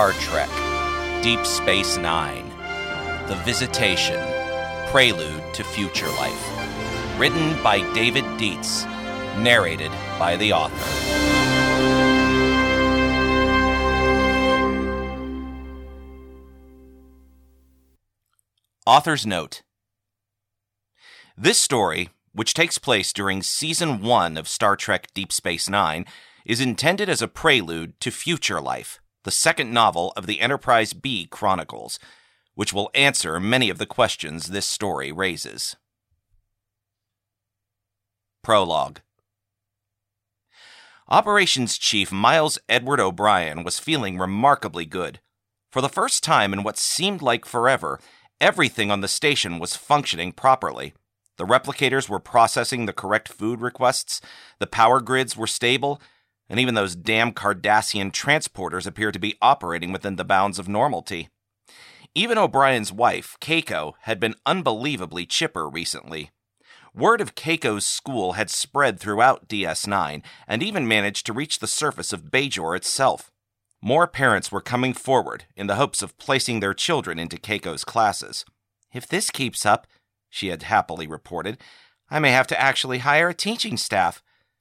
Star Trek, Deep Space Nine, The Visitation, Prelude to Future Life. Written by David Dietz, narrated by the author. Author's note. This story, which takes place during Season 1 of Star Trek Deep Space Nine, is intended as a prelude to Future Life, the second novel of the Enterprise B Chronicles, which will answer many of the questions this story raises. Prologue. Operations Chief Miles Edward O'Brien was feeling remarkably good. For the first time in what seemed like forever, everything on the station was functioning properly. The replicators were processing the correct food requests, the power grids were stable, and even those damn Cardassian transporters appeared to be operating within the bounds of normality. Even O'Brien's wife, Keiko, had been unbelievably chipper recently. Word of Keiko's school had spread throughout DS9 and even managed to reach the surface of Bajor itself. More parents were coming forward in the hopes of placing their children into Keiko's classes. "If this keeps up," she had happily reported, "I may have to actually hire a teaching staff."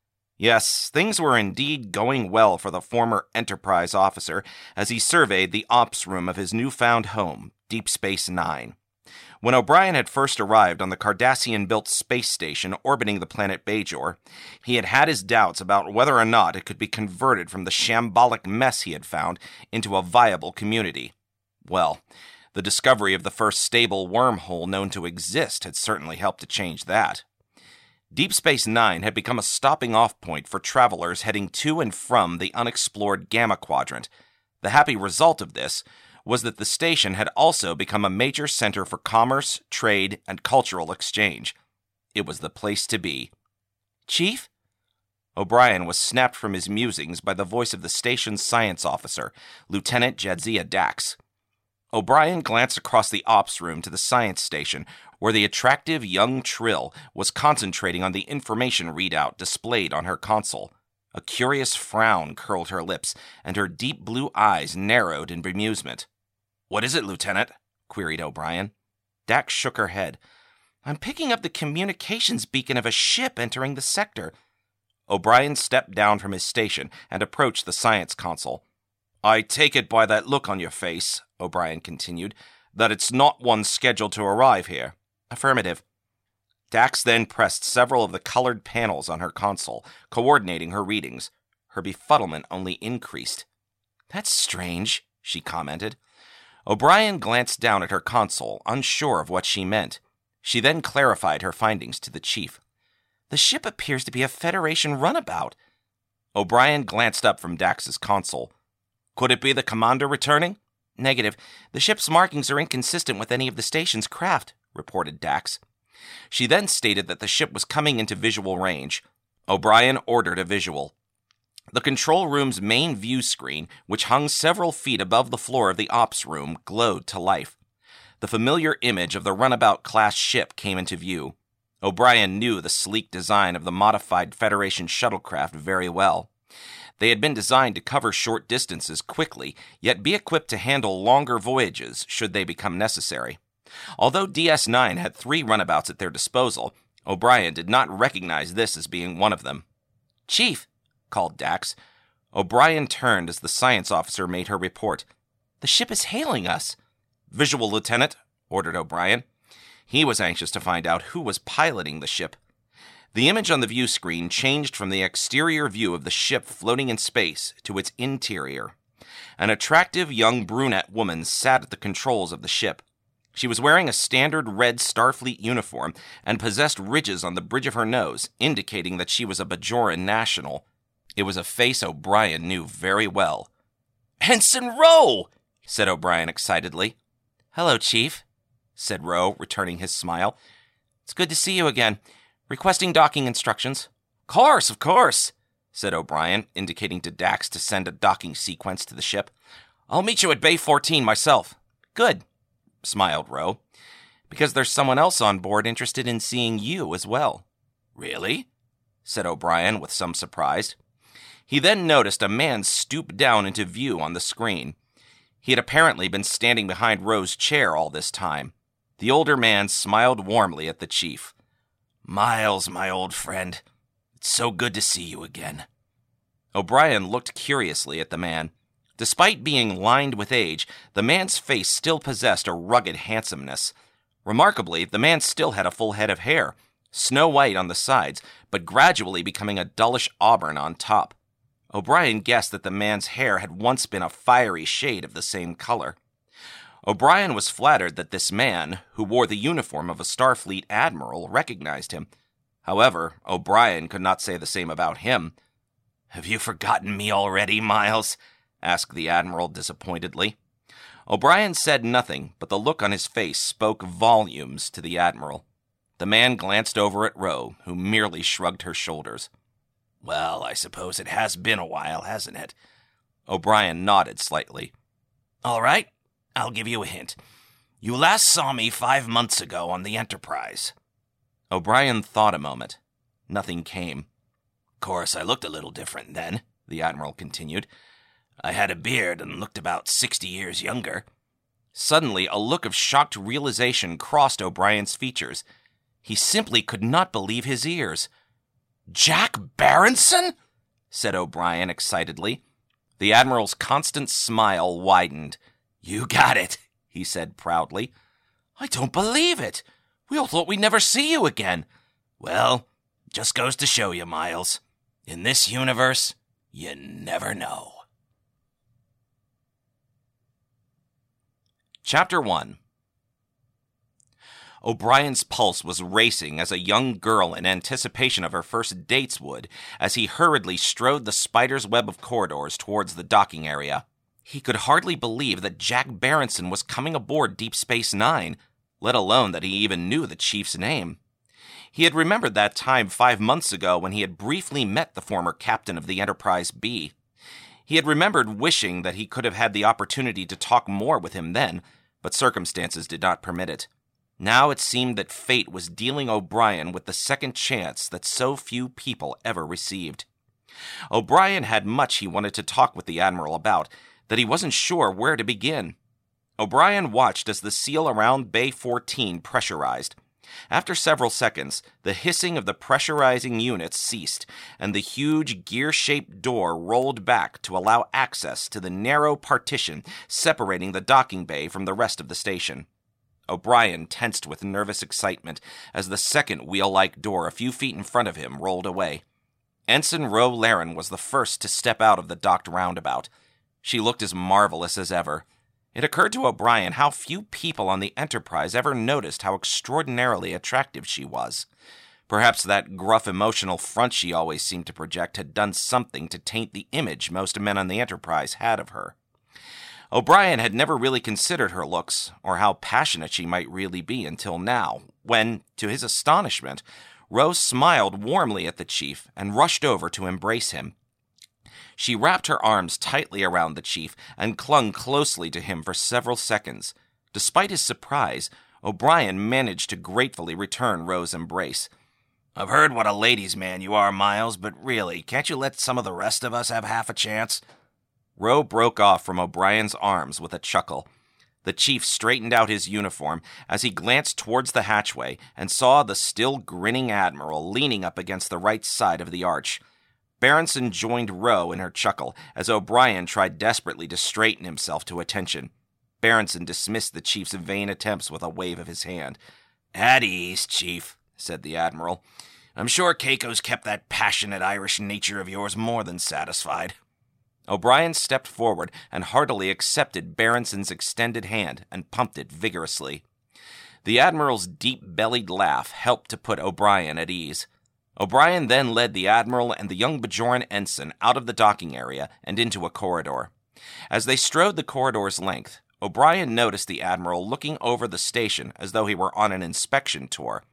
Yes, things were indeed going well for the former Enterprise officer as he surveyed the ops room of his newfound home, Deep Space Nine. When O'Brien had first arrived on the Cardassian-built space station orbiting the planet Bajor, he had had his doubts about whether or not it could be converted from the shambolic mess he had found into a viable community. Well, the discovery of the first stable wormhole known to exist had certainly helped to change that. Deep Space Nine had become a stopping-off point for travelers heading to and from the unexplored Gamma Quadrant. The happy result of this was that the station had also become a major center for commerce, trade, and cultural exchange. It was the place to be. "Chief?" O'Brien was snapped from his musings by the voice of the station's science officer, Lieutenant Jadzia Dax. O'Brien glanced across the ops room to the science station, where the attractive young Trill was concentrating on the information readout displayed on her console. A curious frown curled her lips, and her deep blue eyes narrowed in bemusement. "What is it, Lieutenant?" queried O'Brien. Dax shook her head. "I'm picking up the communications beacon of a ship entering the sector." O'Brien stepped down from his station and approached the science console. "I take it by that look on your face," O'Brien continued, "that it's not one scheduled to arrive here." "Affirmative." Dax then pressed several of the colored panels on her console, coordinating her readings. Her befuddlement only increased. "That's strange," she commented. O'Brien glanced down at her console, unsure of what she meant. She then clarified her findings to the chief. "The ship appears to be a Federation runabout." O'Brien glanced up from Dax's console. "Could it be the commander returning?" "Negative. The ship's markings are inconsistent with any of the station's craft," reported Dax. She then stated that the ship was coming into visual range. O'Brien ordered a visual. The control room's main view screen, which hung several feet above the floor of the ops room, glowed to life. The familiar image of the runabout-class ship came into view. O'Brien knew the sleek design of the modified Federation shuttlecraft very well. They had been designed to cover short distances quickly, yet be equipped to handle longer voyages should they become necessary. Although DS9 had 3 runabouts at their disposal, O'Brien did not recognize this as being one of them. "Chief," called Dax. O'Brien turned as the science officer made her report. "The ship is hailing us." "Visual, Lieutenant," ordered O'Brien. He was anxious to find out who was piloting the ship. The image on the view screen changed from the exterior view of the ship floating in space to its interior. An attractive young brunette woman sat at the controls of the ship. She was wearing a standard red Starfleet uniform and possessed ridges on the bridge of her nose, indicating that she was a Bajoran national. It was a face O'Brien knew very well. "Ensign Ro!" said O'Brien excitedly. "Hello, Chief," said Ro, returning his smile. "It's good to see you again. Requesting docking instructions." Of course," said O'Brien, indicating to Dax to send a docking sequence to the ship. "I'll meet you at Bay 14 myself." "Good," smiled Ro, "because there's someone else on board interested in seeing you as well." "Really?" said O'Brien with some surprise. He then noticed a man stoop down into view on the screen. He had apparently been standing behind Rowe's chair all this time. The older man smiled warmly at the chief. "Miles, my old friend, it's so good to see you again." O'Brien looked curiously at the man. Despite being lined with age, the man's face still possessed a rugged handsomeness. Remarkably, the man still had a full head of hair, snow white on the sides, but gradually becoming a dullish auburn on top. O'Brien guessed that the man's hair had once been a fiery shade of the same color. O'Brien was flattered that this man, who wore the uniform of a Starfleet admiral, recognized him. However, O'Brien could not say the same about him. "Have you forgotten me already, Miles?" asked the admiral disappointedly. O'Brien said nothing, but the look on his face spoke volumes to the admiral. The man glanced over at Rowe, who merely shrugged her shoulders. "Well, I suppose it has been a while, hasn't it?" O'Brien nodded slightly. "All right, I'll give you a hint. You last saw me 5 months ago on the Enterprise." O'Brien thought a moment. Nothing came. "Of course, I looked a little different then," the admiral continued. "I had a beard and looked about 60 years younger." Suddenly, a look of shocked realization crossed O'Brien's features. He simply could not believe his ears. "Jack Berenson?" said O'Brien excitedly. The admiral's constant smile widened. "You got it," he said proudly. "I don't believe it. We all thought we'd never see you again." "Well, just goes to show you, Miles. In this universe, you never know." Chapter 1. O'Brien's pulse was racing as a young girl in anticipation of her first dates would, as he hurriedly strode the spider's web of corridors towards the docking area. He could hardly believe that Jack Berenson was coming aboard Deep Space Nine, let alone that he even knew the chief's name. He had remembered that time 5 months ago when he had briefly met the former captain of the Enterprise B. He had remembered wishing that he could have had the opportunity to talk more with him then, but circumstances did not permit it. Now it seemed that fate was dealing O'Brien with the second chance that so few people ever received. O'Brien had much he wanted to talk with the admiral about, that he wasn't sure where to begin. O'Brien watched as the seal around Bay 14 pressurized. After several seconds, the hissing of the pressurizing units ceased, and the huge gear-shaped door rolled back to allow access to the narrow partition separating the docking bay from the rest of the station. O'Brien tensed with nervous excitement as the second wheel-like door a few feet in front of him rolled away. Ensign Ro Laren was the first to step out of the docked roundabout. She looked as marvelous as ever. It occurred to O'Brien how few people on the Enterprise ever noticed how extraordinarily attractive she was. Perhaps that gruff emotional front she always seemed to project had done something to taint the image most men on the Enterprise had of her. O'Brien had never really considered her looks, or how passionate she might really be until now, when, to his astonishment, Rose smiled warmly at the chief and rushed over to embrace him. She wrapped her arms tightly around the chief and clung closely to him for several seconds. Despite his surprise, O'Brien managed to gratefully return Rose's embrace. "I've heard what a ladies' man you are, Miles, but really, can't you let some of the rest of us have half a chance?" Rowe broke off from O'Brien's arms with a chuckle. The chief straightened out his uniform as he glanced towards the hatchway and saw the still grinning admiral leaning up against the right side of the arch. Berenson joined Rowe in her chuckle as O'Brien tried desperately to straighten himself to attention. Berenson dismissed the chief's vain attempts with a wave of his hand. "At ease, Chief," said the admiral. "I'm sure Keiko's kept that passionate Irish nature of yours more than satisfied." O'Brien stepped forward and heartily accepted Berenson's extended hand and pumped it vigorously. The admiral's deep-bellied laugh helped to put O'Brien at ease. O'Brien then led the admiral and the young Bajoran ensign out of the docking area and into a corridor. As they strode the corridor's length, O'Brien noticed the admiral looking over the station as though he were on an inspection tour.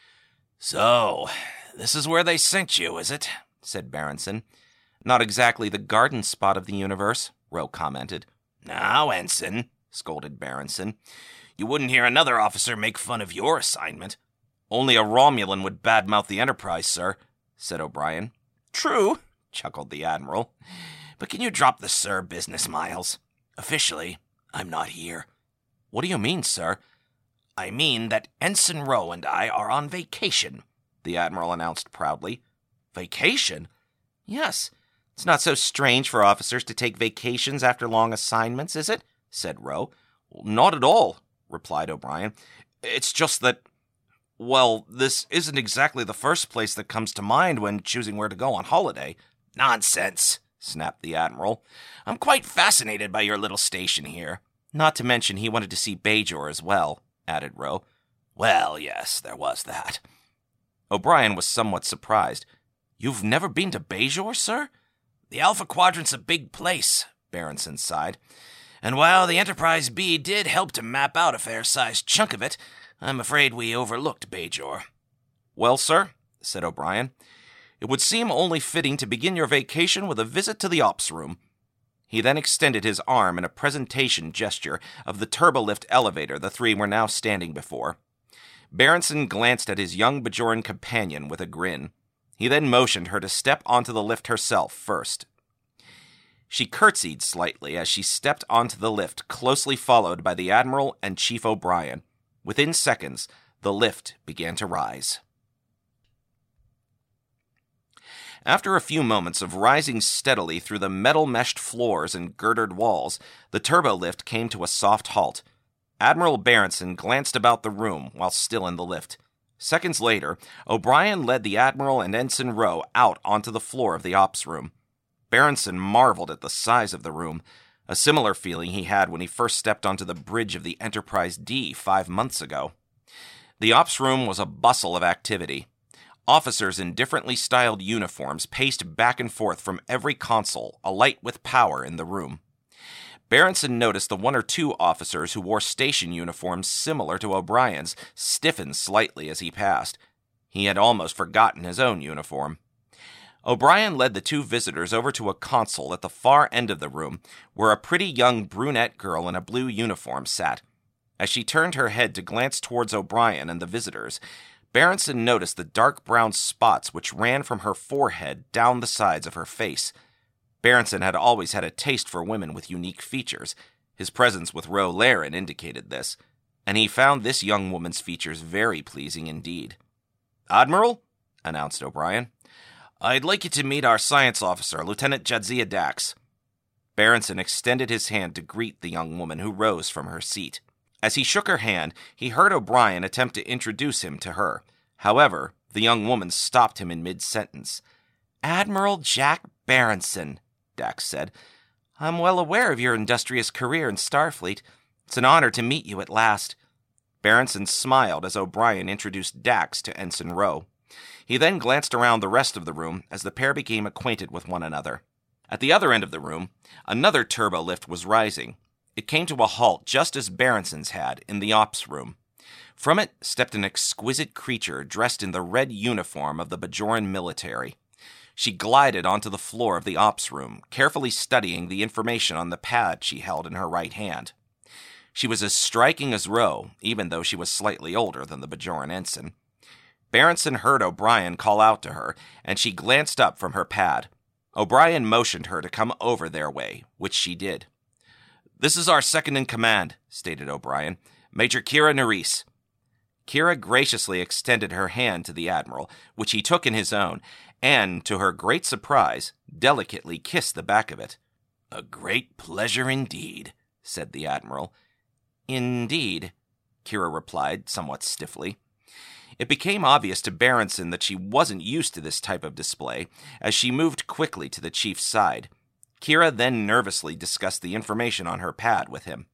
"So, this is where they sent you, is it?" said Berenson. "Not exactly the garden spot of the universe," Rowe commented. "Now, ensign," scolded Berenson, "you wouldn't hear another officer make fun of your assignment." "Only a Romulan would badmouth the Enterprise, sir," said O'Brien. "True," chuckled the admiral. "But can you drop the sir business, Miles? Officially, I'm not here. What do you mean, sir? I mean that Ensign Rowe and I are on vacation, the Admiral announced proudly. Vacation? Yes. It's not so strange for officers to take vacations after long assignments, is it? Said Rowe. Not at all, replied O'Brien. It's just that, well, this isn't exactly the first place that comes to mind when choosing where to go on holiday. Nonsense, snapped the Admiral. I'm quite fascinated by your little station here. Not to mention he wanted to see Bajor as well, added Rowe. Well, yes, there was that. O'Brien was somewhat surprised. You've never been to Bajor, sir? The Alpha Quadrant's a big place, Berenson sighed. And while the Enterprise B did help to map out a fair-sized chunk of it, I'm afraid we overlooked Bajor. Well, sir, said O'Brien, it would seem only fitting to begin your vacation with a visit to the ops room. He then extended his arm in a presentation gesture of the turbolift elevator the three were now standing before. Berenson glanced at his young Bajoran companion with a grin. He then motioned her to step onto the lift herself first. She curtsied slightly as she stepped onto the lift, closely followed by the Admiral and Chief O'Brien. Within seconds, the lift began to rise. After a few moments of rising steadily through the metal-meshed floors and girdered walls, the turbolift came to a soft halt. Admiral Berenson glanced about the room while still in the lift. Seconds later, O'Brien led the Admiral and Ensign Rowe out onto the floor of the ops room. Berenson marveled at the size of the room, a similar feeling he had when he first stepped onto the bridge of the Enterprise D 5 months ago. The ops room was a bustle of activity. Officers in differently styled uniforms paced back and forth from every console, alight with power in the room. Berenson noticed the one or two officers who wore station uniforms similar to O'Brien's stiffen slightly as he passed. He had almost forgotten his own uniform. O'Brien led the two visitors over to a console at the far end of the room, where a pretty young brunette girl in a blue uniform sat. As she turned her head to glance towards O'Brien and the visitors, Berenson noticed the dark brown spots which ran from her forehead down the sides of her face. Berenson had always had a taste for women with unique features. His presence with Ro Laren indicated this, and he found this young woman's features very pleasing indeed. "Admiral," announced O'Brien, "I'd like you to meet our science officer, Lieutenant Jadzia Dax." Berenson extended his hand to greet the young woman who rose from her seat. As he shook her hand, he heard O'Brien attempt to introduce him to her. However, the young woman stopped him in mid-sentence. "Admiral Jack Berenson," Dax said. "I'm well aware of your industrious career in Starfleet. It's an honor to meet you at last." Berenson smiled as O'Brien introduced Dax to Ensign Rowe. He then glanced around the rest of the room as the pair became acquainted with one another. At the other end of the room, another turbolift was rising. It came to a halt just as Berenson's had in the ops room. From it stepped an exquisite creature dressed in the red uniform of the Bajoran military. She glided onto the floor of the ops room, carefully studying the information on the pad she held in her right hand. She was as striking as Rowe, even though she was slightly older than the Bajoran ensign. Berenson heard O'Brien call out to her, and she glanced up from her pad. O'Brien motioned her to come over their way, which she did. "This is our second-in-command," stated O'Brien, "Major Kira Nerys." Kira graciously extended her hand to the Admiral, which he took in his own, and, to her great surprise, delicately kissed the back of it. "A great pleasure indeed," said the Admiral. "Indeed," Kira replied somewhat stiffly. It became obvious to Berenson that she wasn't used to this type of display, as she moved quickly to the chief's side. Kira then nervously discussed the information on her pad with him.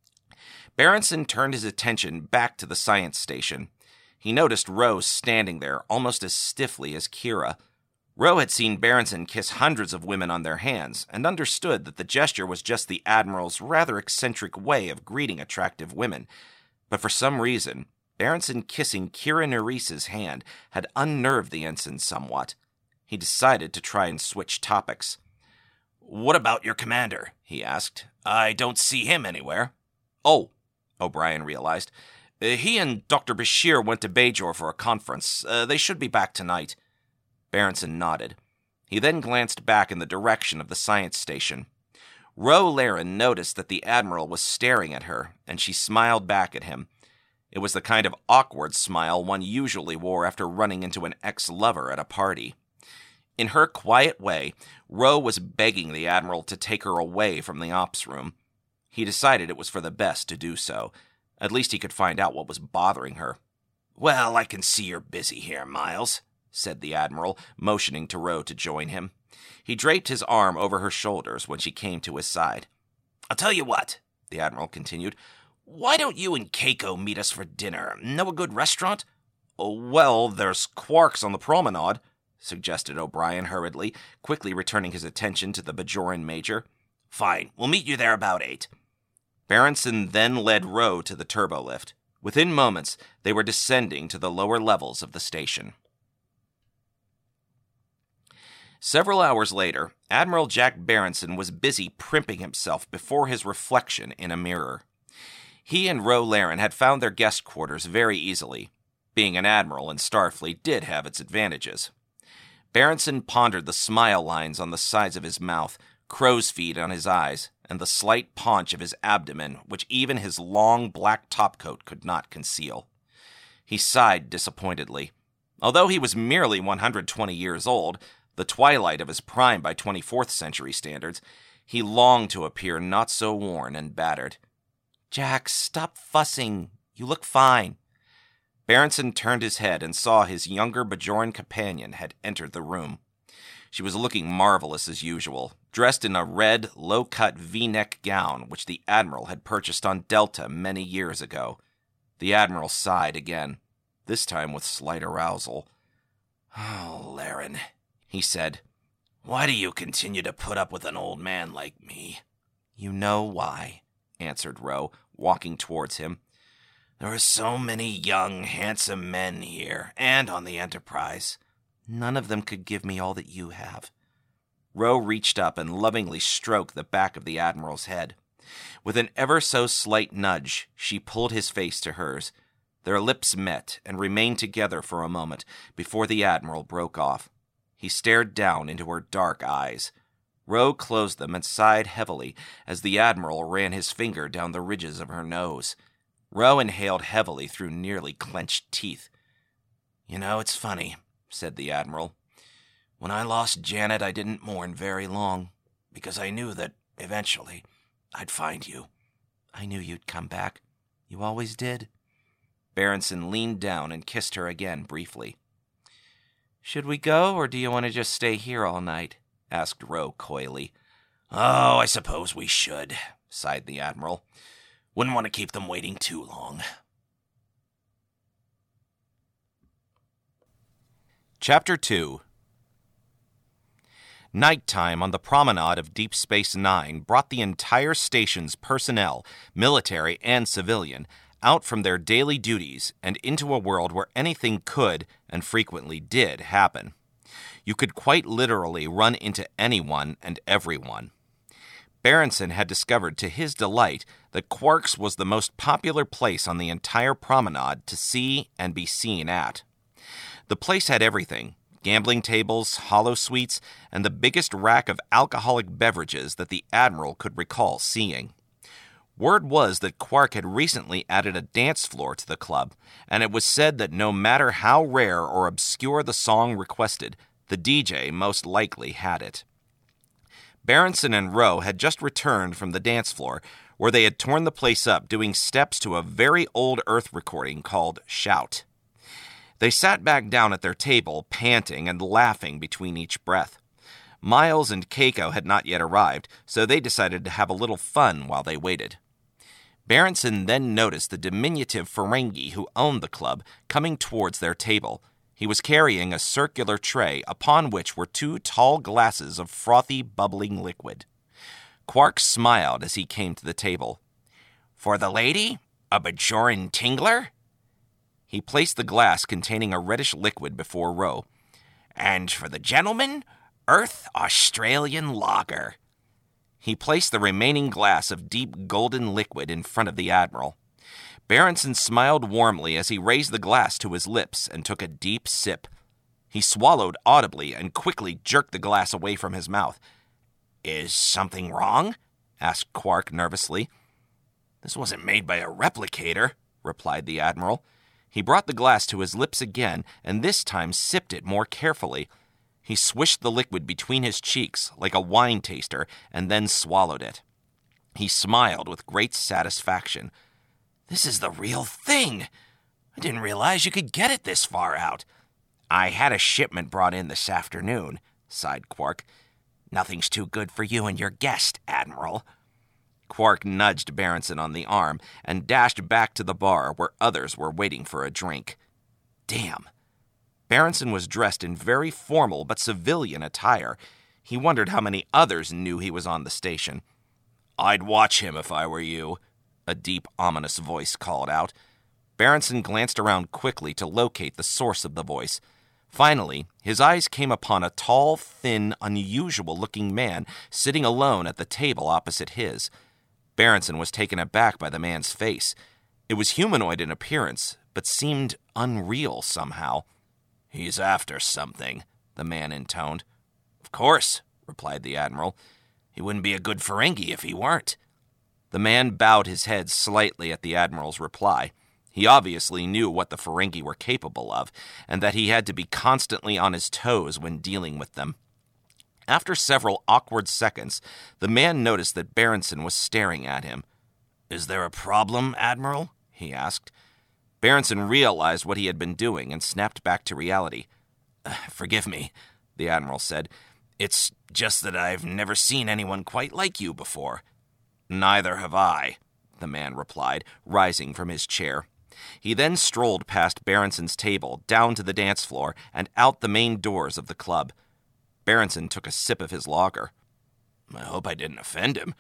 Berenson turned his attention back to the science station. He noticed Rowe standing there almost as stiffly as Kira. Rowe had seen Berenson kiss hundreds of women on their hands, and understood that the gesture was just the Admiral's rather eccentric way of greeting attractive women. But for some reason, Berenson kissing Kira Nerys's hand had unnerved the ensign somewhat. He decided to try and switch topics. "What about your commander?" he asked. "I don't see him anywhere." "Oh," O'Brien realized. "He and Dr. Bashir went to Bajor for a conference. They should be back tonight." Berenson nodded. He then glanced back in the direction of the science station. Ro Laren noticed that the Admiral was staring at her, and she smiled back at him. It was the kind of awkward smile one usually wore after running into an ex-lover at a party. In her quiet way, Ro was begging the Admiral to take her away from the ops room. He decided it was for the best to do so. At least he could find out what was bothering her. "Well, I can see you're busy here, Miles," said the Admiral, motioning to Ro to join him. He draped his arm over her shoulders when she came to his side. "I'll tell you what," the Admiral continued. "Why don't you and Keiko meet us for dinner? Know a good restaurant?" "Oh, well, there's Quark's on the promenade," suggested O'Brien hurriedly, quickly returning his attention to the Bajoran Major. "Fine, we'll meet you there about 8. Berenson then led Ro to the turbolift. Within moments, they were descending to the lower levels of the station. Several hours later, Admiral Jack Berenson was busy primping himself before his reflection in a mirror. He and Ro Laren had found their guest quarters very easily. Being an admiral in Starfleet did have its advantages. Berenson pondered the smile lines on the sides of his mouth, crow's feet on his eyes, and the slight paunch of his abdomen, which even his long black topcoat could not conceal. He sighed disappointedly. Although he was merely 120 years old, the twilight of his prime by 24th century standards, he longed to appear not so worn and battered. "Jack, stop fussing. You look fine." Berenson turned his head and saw his younger Bajoran companion had entered the room. She was looking marvelous as usual, dressed in a red, low-cut V-neck gown which the Admiral had purchased on Delta many years ago. The Admiral sighed again, this time with slight arousal. "Oh, Laren," he said, "why do you continue to put up with an old man like me?" "You know why," answered Ro, walking towards him. "There are so many young, handsome men here, and on the Enterprise. None of them could give me all that you have." Ro reached up and lovingly stroked the back of the Admiral's head. With an ever so slight nudge, she pulled his face to hers. Their lips met and remained together for a moment before the Admiral broke off. He stared down into her dark eyes. Ro closed them and sighed heavily as the Admiral ran his finger down the ridges of her nose. Ro inhaled heavily through nearly clenched teeth. "You know, it's funny," said the Admiral. "When I lost Janet, I didn't mourn very long, because I knew that, eventually, I'd find you." "I knew you'd come back. You always did." Berenson leaned down and kissed her again briefly. "Should we go, or do you want to just stay here all night?" asked Ro coyly. "Oh, I suppose we should," sighed the Admiral. "Wouldn't want to keep them waiting too long." Chapter 2. Nighttime on the promenade of Deep Space Nine brought the entire station's personnel, military and civilian, out from their daily duties and into a world where anything could, and frequently did, happen. You could quite literally run into anyone and everyone. Berenson had discovered to his delight that Quark's was the most popular place on the entire promenade to see and be seen at. The place had everything: gambling tables, holosuites, and the biggest rack of alcoholic beverages that the Admiral could recall seeing. Word was that Quark had recently added a dance floor to the club, and it was said that no matter how rare or obscure the song requested, the DJ most likely had it. Berenson and Ro had just returned from the dance floor, where they had torn the place up doing steps to a very old Earth recording called Shout. They sat back down at their table, panting and laughing between each breath. Miles and Keiko had not yet arrived, so they decided to have a little fun while they waited. Berenson then noticed the diminutive Ferengi who owned the club coming towards their table. He was carrying a circular tray upon which were 2 tall glasses of frothy, bubbling liquid. Quark smiled as he came to the table. "For the lady, a Bajoran tingler?" He placed the glass containing a reddish liquid before Ro. "And for the gentleman, Earth Australian lager." He placed the remaining glass of deep golden liquid in front of the Admiral. Berenson smiled warmly as he raised the glass to his lips and took a deep sip. He swallowed audibly and quickly jerked the glass away from his mouth. "Is something wrong?" asked Quark nervously. "This wasn't made by a replicator," replied the Admiral. He brought the glass to his lips again, and this time sipped it more carefully. He swished the liquid between his cheeks like a wine taster and then swallowed it. He smiled with great satisfaction. "This is the real thing. I didn't realize you could get it this far out." "I had a shipment brought in this afternoon," sighed Quark. "Nothing's too good for you and your guest, Admiral." Quark nudged Berenson on the arm and dashed back to the bar where others were waiting for a drink. Damn. Berenson was dressed in very formal but civilian attire. He wondered how many others knew he was on the station. "I'd watch him if I were you," a deep, ominous voice called out. Berenson glanced around quickly to locate the source of the voice. Finally, his eyes came upon a tall, thin, unusual-looking man sitting alone at the table opposite his. Berenson was taken aback by the man's face. It was humanoid in appearance, but seemed unreal somehow. "He's after something," the man intoned. "Of course," replied the Admiral. "He wouldn't be a good Ferengi if he weren't." The man bowed his head slightly at the Admiral's reply. He obviously knew what the Ferengi were capable of, and that he had to be constantly on his toes when dealing with them. After several awkward seconds, the man noticed that Berenson was staring at him. "Is there a problem, Admiral?" he asked. Berenson realized what he had been doing and snapped back to reality. "Forgive me," the Admiral said. "It's just that I've never seen anyone quite like you before." "Neither have I," the man replied, rising from his chair. He then strolled past Berenson's table, down to the dance floor, and out the main doors of the club. Berenson took a sip of his lager. "I hope I didn't offend him."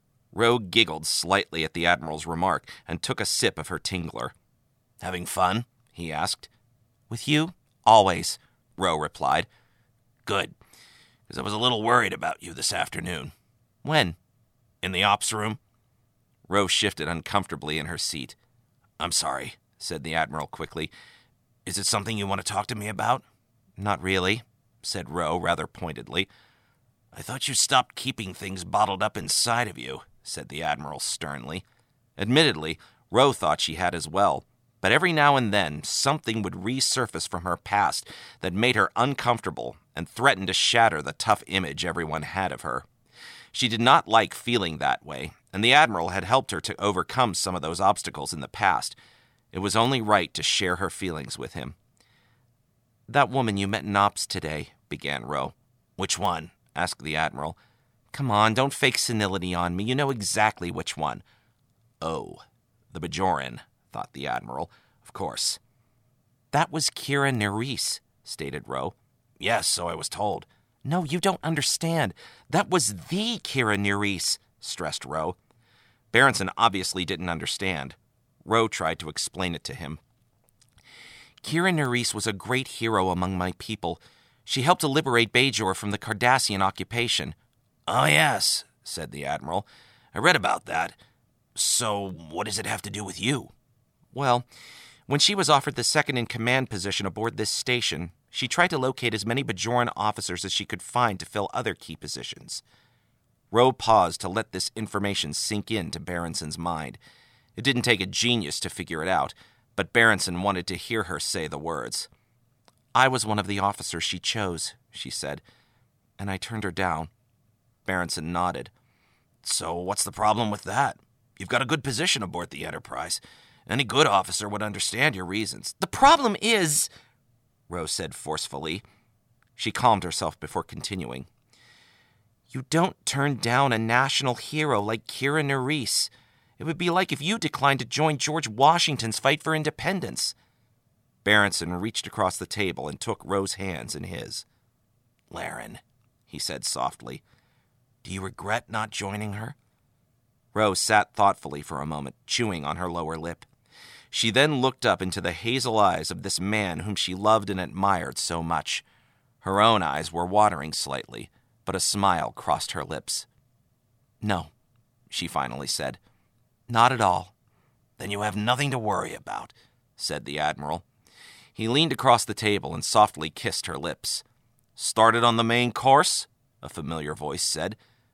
Ro giggled slightly at the Admiral's remark and took a sip of her tingler. "Having fun?" he asked. "With you? Always," Ro replied. "Good, because I was a little worried about you this afternoon." "When?" "In the ops room." Ro shifted uncomfortably in her seat. "I'm sorry," said the Admiral quickly. "Is it something you want to talk to me about?" "Not really," said Ro rather pointedly. "I thought you stopped keeping things bottled up inside of you," said the Admiral sternly. Admittedly, Ro thought she had as well, but every now and then something would resurface from her past that made her uncomfortable and threatened to shatter the tough image everyone had of her. She did not like feeling that way, and the Admiral had helped her to overcome some of those obstacles in the past. It was only right to share her feelings with him. "That woman you met in ops today," began Ro. "Which one?" asked the Admiral. "Come on, don't fake senility on me. You know exactly which one." "Oh, the Bajoran," thought the Admiral. "Of course." "That was Kira Nerys," stated Ro. "Yes, so I was told." "No, you don't understand. That was the Kira Nerys," stressed Ro. Berenson obviously didn't understand. Ro tried to explain it to him. "Kira Nerys was a great hero among my people. She helped to liberate Bajor from the Cardassian occupation." "Oh, yes," said the Admiral. "I read about that. So what does it have to do with you?" "Well, when she was offered the second-in-command position aboard this station, she tried to locate as many Bajoran officers as she could find to fill other key positions." Ro paused to let this information sink into Berenson's mind. It didn't take a genius to figure it out, but Berenson wanted to hear her say the words. "I was one of the officers she chose," she said, "and I turned her down." Berenson nodded. "So what's the problem with that? You've got a good position aboard the Enterprise. Any good officer would understand your reasons." "The problem is," Ro said forcefully. She calmed herself before continuing. "You don't turn down a national hero like Kira Nerys. It would be like if you declined to join George Washington's fight for independence." Berenson reached across the table and took Ro's hands in his. "Laren," he said softly, "do you regret not joining her?" Ro sat thoughtfully for a moment, chewing on her lower lip. She then looked up into the hazel eyes of this man whom she loved and admired so much. Her own eyes were watering slightly, but a smile crossed her lips. "No," she finally said. "Not at all." "Then you have nothing to worry about," said the Admiral. He leaned across the table and softly kissed her lips. "Started on the main course?" a familiar voice said.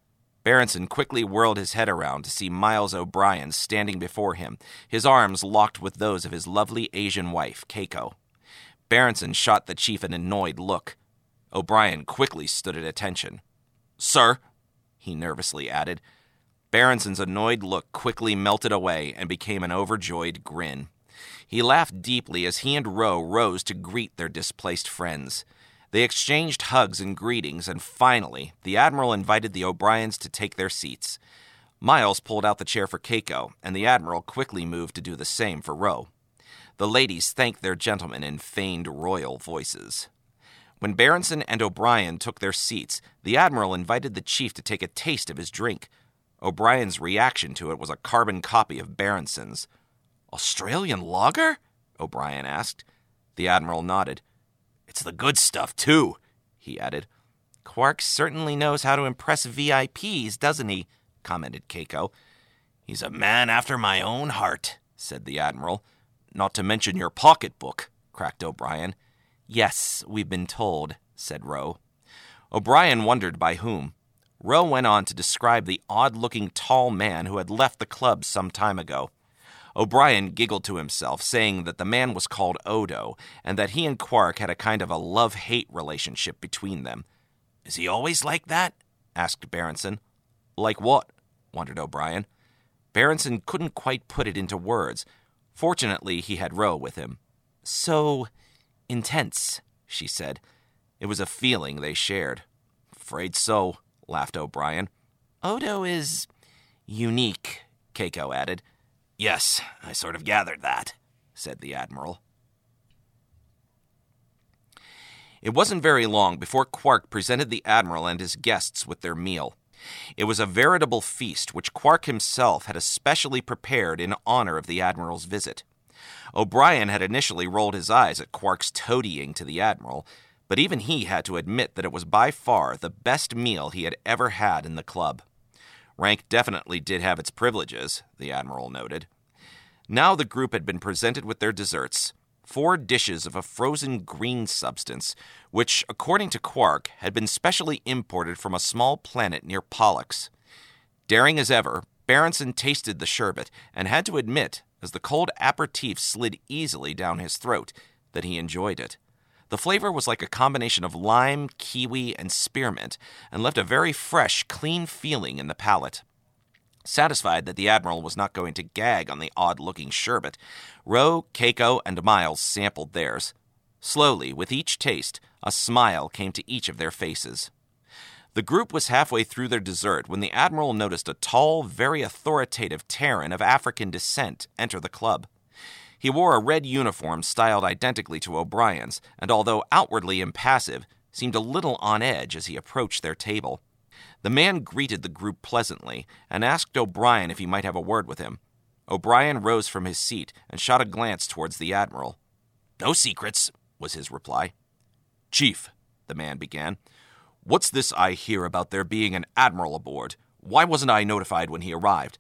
Berenson quickly whirled his head around to see Miles O'Brien standing before him, his arms locked with those of his lovely Asian wife, Keiko. Berenson shot the chief an annoyed look. O'Brien quickly stood at attention. "Sir," he nervously added. Berenson's annoyed look quickly melted away and became an overjoyed grin. He laughed deeply as he and Roe rose to greet their displaced friends. They exchanged hugs and greetings, and finally, the Admiral invited the O'Briens to take their seats. Miles pulled out the chair for Keiko, and the Admiral quickly moved to do the same for Roe. The ladies thanked their gentlemen in feigned royal voices. When Berenson and O'Brien took their seats, the Admiral invited the chief to take a taste of his drink. O'Brien's reaction to it was a carbon copy of Berenson's. "Australian lager?" O'Brien asked. The Admiral nodded. "It's the good stuff, too," he added. "Quark certainly knows how to impress VIPs, doesn't he?" commented Keiko. "He's a man after my own heart," said the Admiral. "Not to mention your pocketbook," cracked O'Brien. "Yes, we've been told," said Roe. O'Brien wondered by whom. Roe went on to describe the odd-looking tall man who had left the club some time ago. O'Brien giggled to himself, saying that the man was called Odo, and that he and Quark had a kind of a love-hate relationship between them. "Is he always like that?" asked Berenson. "Like what?" wondered O'Brien. Berenson couldn't quite put it into words. Fortunately, he had Roe with him. "So intense," she said. It was a feeling they shared. "Afraid so," laughed O'Brien. "Odo is unique," Keiko added. "Yes, I sort of gathered that," said the Admiral. It wasn't very long before Quark presented the Admiral and his guests with their meal. It was a veritable feast which Quark himself had especially prepared in honor of the Admiral's visit. O'Brien had initially rolled his eyes at Quark's toadying to the Admiral, but even he had to admit that it was by far the best meal he had ever had in the club. Rank definitely did have its privileges, the Admiral noted. Now the group had been presented with their desserts, 4 dishes of a frozen green substance, which, according to Quark, had been specially imported from a small planet near Pollux. Daring as ever, Berenson tasted the sherbet and had to admit, as the cold aperitif slid easily down his throat, that he enjoyed it. The flavor was like a combination of lime, kiwi, and spearmint, and left a very fresh, clean feeling in the palate. Satisfied that the Admiral was not going to gag on the odd-looking sherbet, Roe, Keiko, and Miles sampled theirs. Slowly, with each taste, a smile came to each of their faces. The group was halfway through their dessert when the Admiral noticed a tall, very authoritative Terran of African descent enter the club. He wore a red uniform styled identically to O'Brien's, and although outwardly impassive, seemed a little on edge as he approached their table. The man greeted the group pleasantly and asked O'Brien if he might have a word with him. O'Brien rose from his seat and shot a glance towards the Admiral. "No secrets," was his reply. "Chief," the man began, "what's this I hear about there being an Admiral aboard? Why wasn't I notified when he arrived?"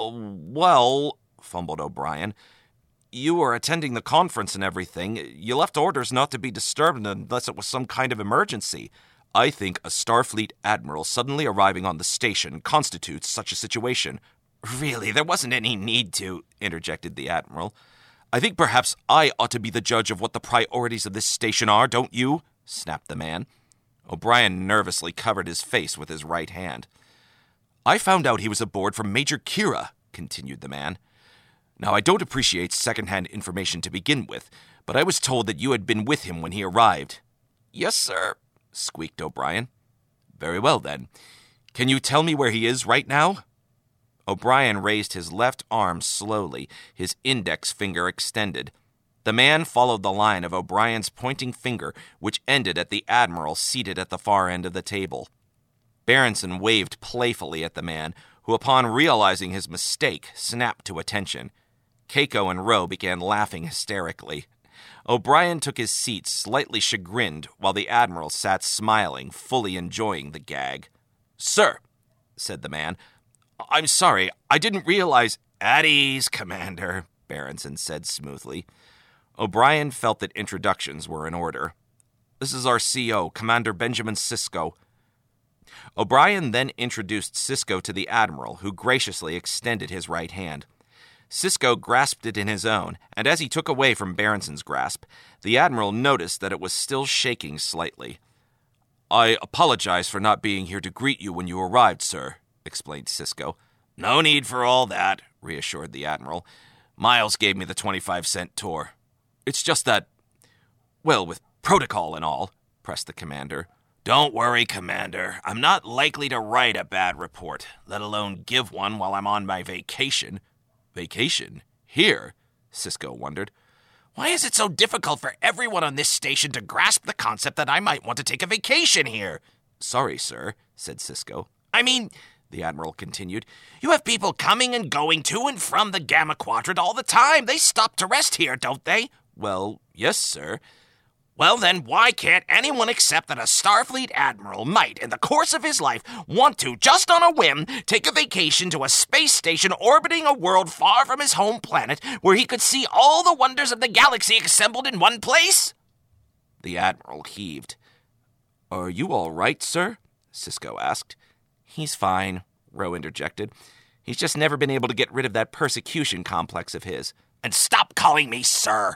"Well," fumbled O'Brien, "you were attending the conference and everything. You left orders not to be disturbed unless it was some kind of emergency. I think a Starfleet admiral suddenly arriving on the station constitutes such a situation." "Really, there wasn't any need to," interjected the Admiral. "I think perhaps I ought to be the judge of what the priorities of this station are, don't you?" snapped the man. O'Brien nervously covered his face with his right hand. "I found out he was aboard from Major Kira," continued the man. "Now, I don't appreciate second-hand information to begin with, but I was told that you had been with him when he arrived." "Yes, sir," squeaked O'Brien. "Very well, then. Can you tell me where he is right now?" O'Brien raised his left arm slowly, his index finger extended. The man followed the line of O'Brien's pointing finger, which ended at the Admiral seated at the far end of the table. Berenson waved playfully at the man, who, upon realizing his mistake, snapped to attention. Keiko and Roe began laughing hysterically. O'Brien took his seat, slightly chagrined, while the Admiral sat smiling, fully enjoying the gag. "Sir," said the man, "I'm sorry, I didn't realize—" "At ease, Commander," Berenson said smoothly. O'Brien felt that introductions were in order. "This is our CO, Commander Benjamin Sisko." O'Brien then introduced Sisko to the Admiral, who graciously extended his right hand. Sisko grasped it in his own, and as he took away from Berenson's grasp, the Admiral noticed that it was still shaking slightly. "I apologize for not being here to greet you when you arrived, sir," explained Sisko. "No need for all that," reassured the Admiral. "Miles gave me the 25-cent tour." "It's just that, well, with protocol and all," pressed the commander. "Don't worry, Commander. I'm not likely to write a bad report, let alone give one while I'm on my vacation." "Vacation? Here?" Sisko wondered. "Why is it so difficult for everyone on this station to grasp the concept that I might want to take a vacation here?" "Sorry, sir," said Sisko. "I mean," the Admiral continued, "you have people coming and going to and from the Gamma Quadrant all the time. They stop to rest here, don't they?" "Well, yes, sir." "Well, then, why can't anyone accept that a Starfleet Admiral might, in the course of his life, want to, just on a whim, take a vacation to a space station orbiting a world far from his home planet where he could see all the wonders of the galaxy assembled in one place?" The Admiral heaved. "Are you all right, sir?" Sisko asked. "He's fine," Ro interjected. "He's just never been able to get rid of that persecution complex of his." "And stop calling me sir!"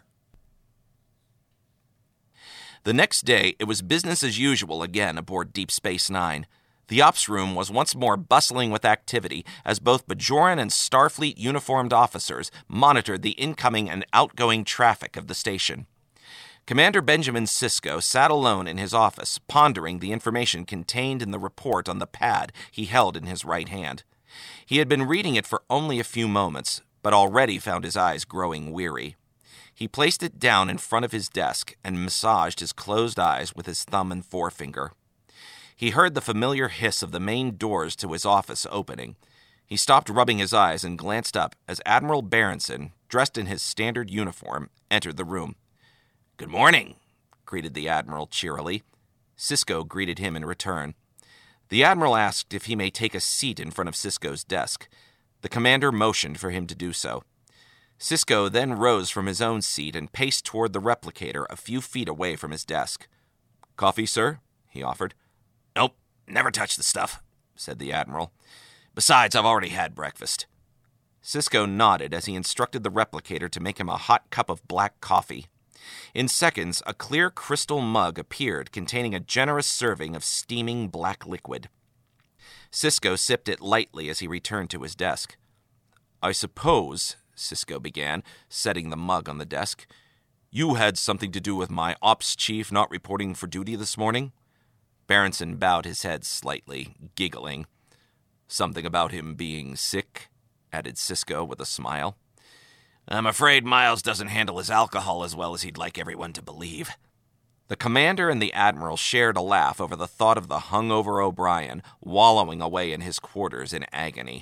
The next day, it was business as usual again aboard Deep Space Nine. The ops room was once more bustling with activity as both Bajoran and Starfleet uniformed officers monitored the incoming and outgoing traffic of the station. Commander Benjamin Sisko sat alone in his office, pondering the information contained in the report on the pad he held in his right hand. He had been reading it for only a few moments, but already found his eyes growing weary. He placed it down in front of his desk and massaged his closed eyes with his thumb and forefinger. He heard the familiar hiss of the main doors to his office opening. He stopped rubbing his eyes and glanced up as Admiral Berenson, dressed in his standard uniform, entered the room. "Good morning," greeted the Admiral cheerily. Sisko greeted him in return. The Admiral asked if he may take a seat in front of Sisko's desk. The commander motioned for him to do so. Sisko then rose from his own seat and paced toward the replicator a few feet away from his desk. "Coffee, sir?" he offered. "Nope, never touch the stuff," said the Admiral. "Besides, I've already had breakfast." Sisko nodded as he instructed the replicator to make him a hot cup of black coffee. In seconds, a clear crystal mug appeared containing a generous serving of steaming black liquid. Sisko sipped it lightly as he returned to his desk. "I suppose," Sisko began, setting the mug on the desk, "you had something to do with my ops chief not reporting for duty this morning?" Berenson bowed his head slightly, giggling. "Something about him being sick?" added Sisko with a smile. "I'm afraid Miles doesn't handle his alcohol as well as he'd like everyone to believe." The commander and the Admiral shared a laugh over the thought of the hungover O'Brien wallowing away in his quarters in agony.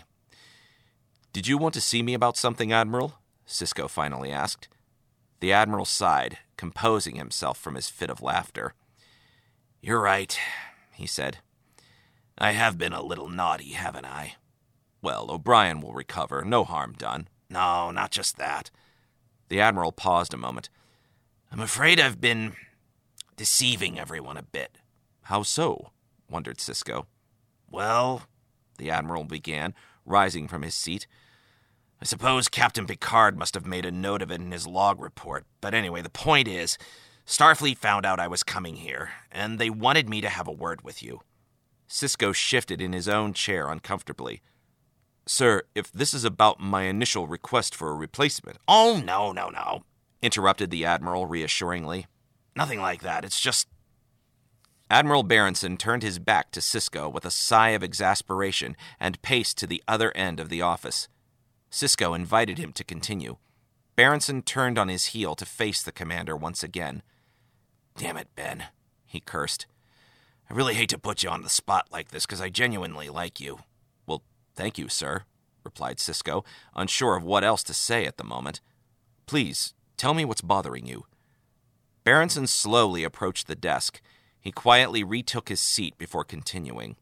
"Did you want to see me about something, Admiral?" Sisko finally asked. The Admiral sighed, composing himself from his fit of laughter. "You're right," he said. "I have been a little naughty, haven't I?" "Well, O'Brien will recover. No harm done." "No, not just that." The Admiral paused a moment. "I'm afraid I've been deceiving everyone a bit." "How so?" wondered Sisko. "Well," the Admiral began, rising from his seat, "I suppose Captain Picard must have made a note of it in his log report. But anyway, the point is, Starfleet found out I was coming here, and they wanted me to have a word with you." Sisko shifted in his own chair uncomfortably. "Sir, if this is about my initial request for a replacement—" "Oh, no, interrupted the Admiral reassuringly. "Nothing like that. It's just—" Admiral Berenson turned his back to Sisko with a sigh of exasperation and paced to the other end of the office. Sisko invited him to continue. Berenson turned on his heel to face the commander once again. "Damn it, Ben," he cursed. "I really hate to put you on the spot like this, because I genuinely like you." "Well, thank you, sir," replied Sisko, unsure of what else to say at the moment. "Please, tell me what's bothering you." Berenson slowly approached the desk. He quietly retook his seat before continuing.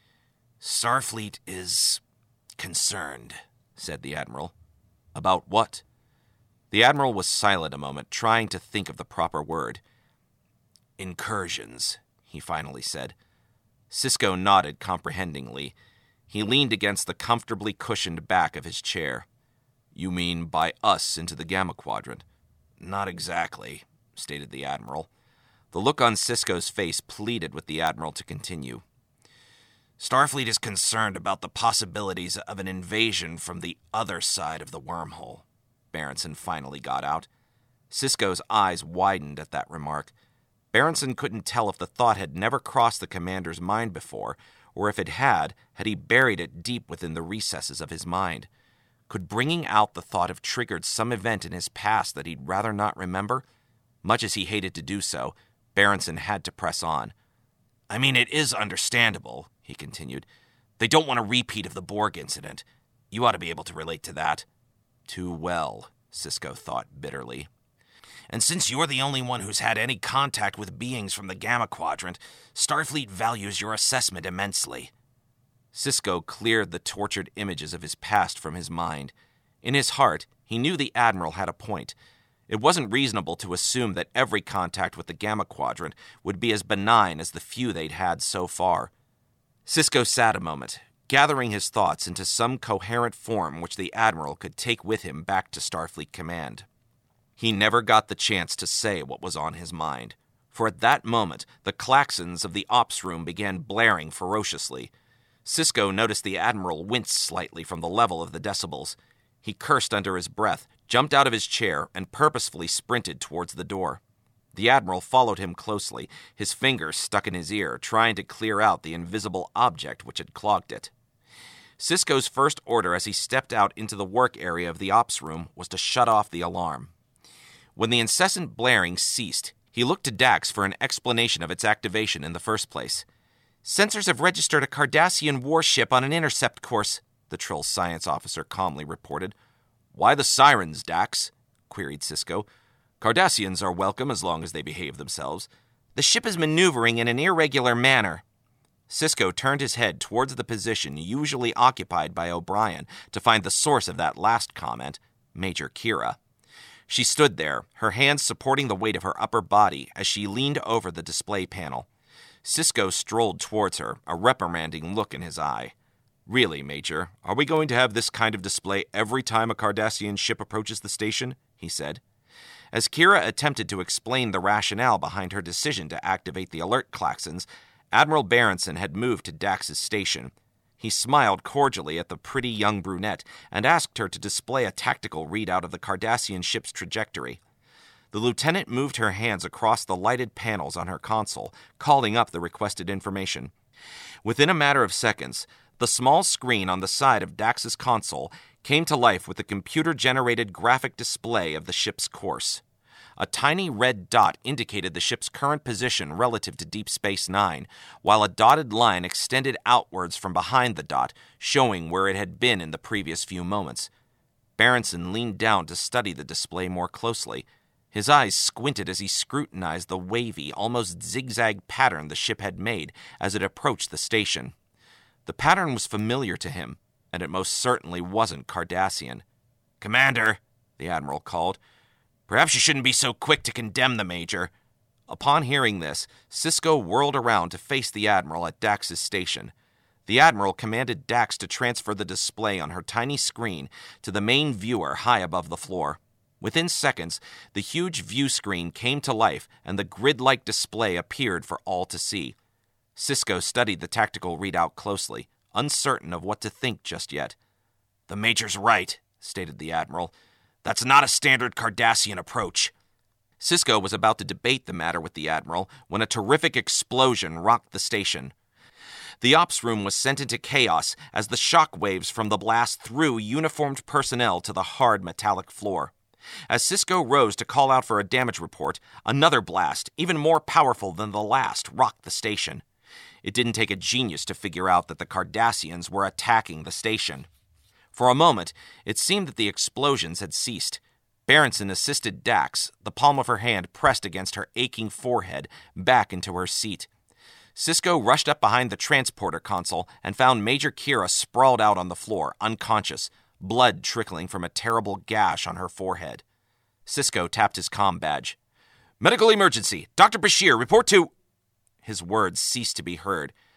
"Starfleet is concerned," said the Admiral. "About what?" The Admiral was silent a moment, trying to think of the proper word. "Incursions," he finally said. Sisko nodded comprehendingly. He leaned against the comfortably cushioned back of his chair. "You mean by us into the Gamma Quadrant?" "Not exactly," stated the Admiral. The look on Sisko's face pleaded with the Admiral to continue. "Starfleet is concerned about the possibilities of an invasion from the other side of the wormhole," Berenson finally got out. Sisko's eyes widened at that remark. Berenson couldn't tell if the thought had never crossed the commander's mind before, or if it had he buried it deep within the recesses of his mind. Could bringing out the thought have triggered some event in his past that he'd rather not remember? Much as he hated to do so, Berenson had to press on. "I mean, it is understandable," he continued. "They don't want a repeat of the Borg incident. You ought to be able to relate to that." Too well, Sisko thought bitterly. "And since you're the only one who's had any contact with beings from the Gamma Quadrant, Starfleet values your assessment immensely." Sisko cleared the tortured images of his past from his mind. In his heart, he knew the Admiral had a point. It wasn't reasonable to assume that every contact with the Gamma Quadrant would be as benign as the few they'd had so far. Sisko sat a moment, gathering his thoughts into some coherent form which the Admiral could take with him back to Starfleet Command. He never got the chance to say what was on his mind, for at that moment the klaxons of the ops room began blaring ferociously. Sisko noticed the Admiral wince slightly from the level of the decibels. He cursed under his breath, jumped out of his chair, and purposefully sprinted towards the door. The Admiral followed him closely, his fingers stuck in his ear, trying to clear out the invisible object which had clogged it. Sisko's first order as he stepped out into the work area of the ops room was to shut off the alarm. When the incessant blaring ceased, he looked to Dax for an explanation of its activation in the first place. "Sensors have registered a Cardassian warship on an intercept course," the Trill's science officer calmly reported. "Why the sirens, Dax?" queried Sisko. "Cardassians are welcome as long as they behave themselves." "The ship is maneuvering in an irregular manner." Sisko turned his head towards the position usually occupied by O'Brien to find the source of that last comment, Major Kira. She stood there, her hands supporting the weight of her upper body as she leaned over the display panel. Sisko strolled towards her, a reprimanding look in his eye. "Really, Major, are we going to have this kind of display every time a Cardassian ship approaches the station?" he said. As Kira attempted to explain the rationale behind her decision to activate the alert klaxons, Admiral Berenson had moved to Dax's station. He smiled cordially at the pretty young brunette and asked her to display a tactical readout of the Cardassian ship's trajectory. The lieutenant moved her hands across the lighted panels on her console, calling up the requested information. Within a matter of seconds, the small screen on the side of Dax's console came to life with a computer-generated graphic display of the ship's course. A tiny red dot indicated the ship's current position relative to Deep Space Nine, while a dotted line extended outwards from behind the dot, showing where it had been in the previous few moments. Berenson leaned down to study the display more closely. His eyes squinted as he scrutinized the wavy, almost zigzag pattern the ship had made as it approached the station. The pattern was familiar to him, and it most certainly wasn't Cardassian. "Commander," the Admiral called, "perhaps you shouldn't be so quick to condemn the Major." Upon hearing this, Sisko whirled around to face the Admiral at Dax's station. The Admiral commanded Dax to transfer the display on her tiny screen to the main viewer high above the floor. Within seconds, the huge view screen came to life and the grid-like display appeared for all to see. Sisko studied the tactical readout closely, uncertain of what to think just yet. "The Major's right," stated the Admiral. "That's not a standard Cardassian approach." Sisko was about to debate the matter with the Admiral when a terrific explosion rocked the station. The ops room was sent into chaos as the shock waves from the blast threw uniformed personnel to the hard metallic floor. As Sisko rose to call out for a damage report, another blast, even more powerful than the last, rocked the station. It didn't take a genius to figure out that the Cardassians were attacking the station. For a moment, it seemed that the explosions had ceased. Berenson assisted Dax, the palm of her hand pressed against her aching forehead, back into her seat. Sisko rushed up behind the transporter console and found Major Kira sprawled out on the floor, unconscious, blood trickling from a terrible gash on her forehead. Sisko tapped his comm badge. "Medical emergency. Dr. Bashir, report to—" His words ceased to be heard.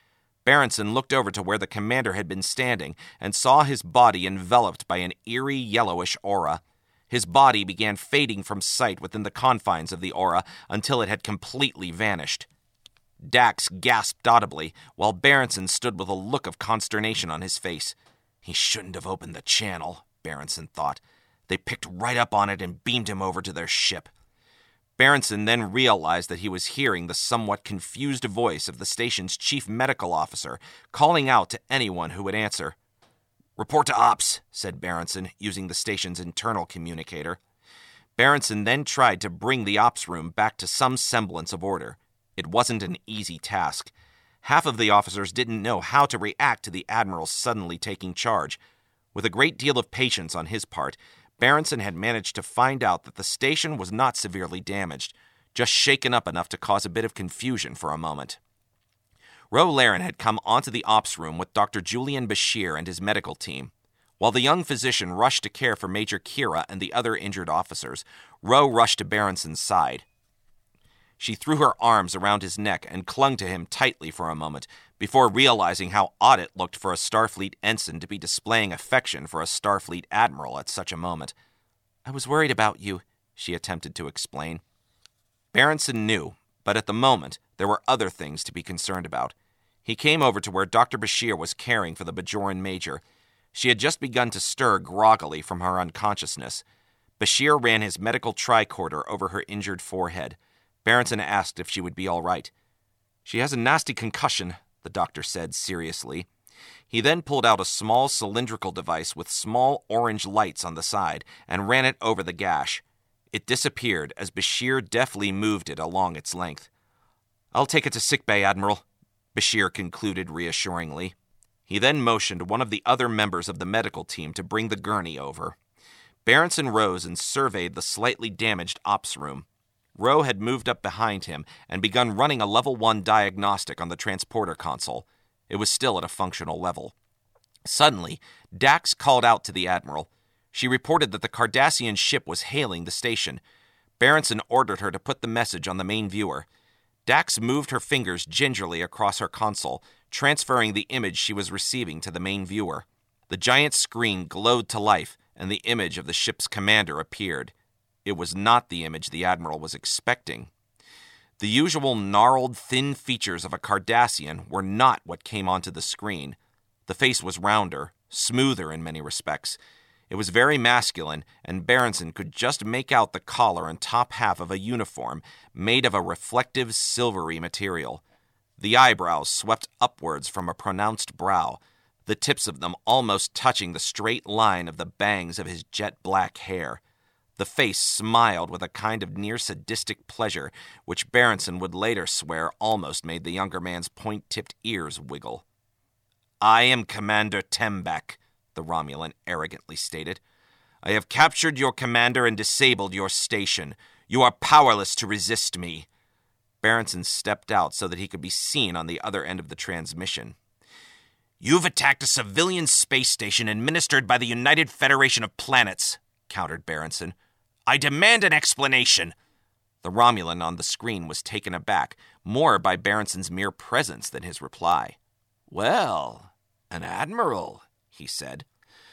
Berenson looked over to where the commander had been standing and saw his body enveloped by an eerie yellowish aura. His body began fading from sight within the confines of the aura until it had completely vanished. Dax gasped audibly, while Berenson stood with a look of consternation on his face. He shouldn't have opened the channel, Berenson thought. They picked right up on it and beamed him over to their ship. Berenson then realized that he was hearing the somewhat confused voice of the station's chief medical officer, calling out to anyone who would answer. "Report to Ops," said Berenson, using the station's internal communicator. Berenson then tried to bring the Ops room back to some semblance of order. It wasn't an easy task. Half of the officers didn't know how to react to the Admiral suddenly taking charge. With a great deal of patience on his part, Berenson had managed to find out that the station was not severely damaged, just shaken up enough to cause a bit of confusion for a moment. Ro Laren had come onto the ops room with Dr. Julian Bashir and his medical team. While the young physician rushed to care for Major Kira and the other injured officers, Ro rushed to Berenson's side. She threw her arms around his neck and clung to him tightly for a moment, before realizing how odd it looked for a Starfleet ensign to be displaying affection for a Starfleet admiral at such a moment. "I was worried about you," she attempted to explain. Berenson knew, but at the moment, there were other things to be concerned about. He came over to where Dr. Bashir was caring for the Bajoran Major. She had just begun to stir groggily from her unconsciousness. Bashir ran his medical tricorder over her injured forehead. Berenson asked if she would be all right. "She has a nasty concussion," the doctor said seriously. He then pulled out a small cylindrical device with small orange lights on the side and ran it over the gash. It disappeared as Bashir deftly moved it along its length. "I'll take it to sickbay, Admiral," Bashir concluded reassuringly. He then motioned one of the other members of the medical team to bring the gurney over. Berenson rose and surveyed the slightly damaged ops room. Ro had moved up behind him and begun running a Level 1 diagnostic on the transporter console. It was still at a functional level. Suddenly, Dax called out to the Admiral. She reported that the Cardassian ship was hailing the station. Berenson ordered her to put the message on the main viewer. Dax moved her fingers gingerly across her console, transferring the image she was receiving to the main viewer. The giant screen glowed to life, and the image of the ship's commander appeared. It was not the image the Admiral was expecting. The usual gnarled, thin features of a Cardassian were not what came onto the screen. The face was rounder, smoother in many respects. It was very masculine, and Berenson could just make out the collar and top half of a uniform made of a reflective, silvery material. The eyebrows swept upwards from a pronounced brow, the tips of them almost touching the straight line of the bangs of his jet-black hair. The face smiled with a kind of near-sadistic pleasure, which Berenson would later swear almost made the younger man's point-tipped ears wiggle. "I am Commander Tembek," the Romulan arrogantly stated. "I have captured your commander and disabled your station. You are powerless to resist me." Berenson stepped out so that he could be seen on the other end of the transmission. "You've attacked a civilian space station administered by the United Federation of Planets," countered Berenson. "I demand an explanation." The Romulan on the screen was taken aback, more by Berenson's mere presence than his reply. "Well, an admiral," he said.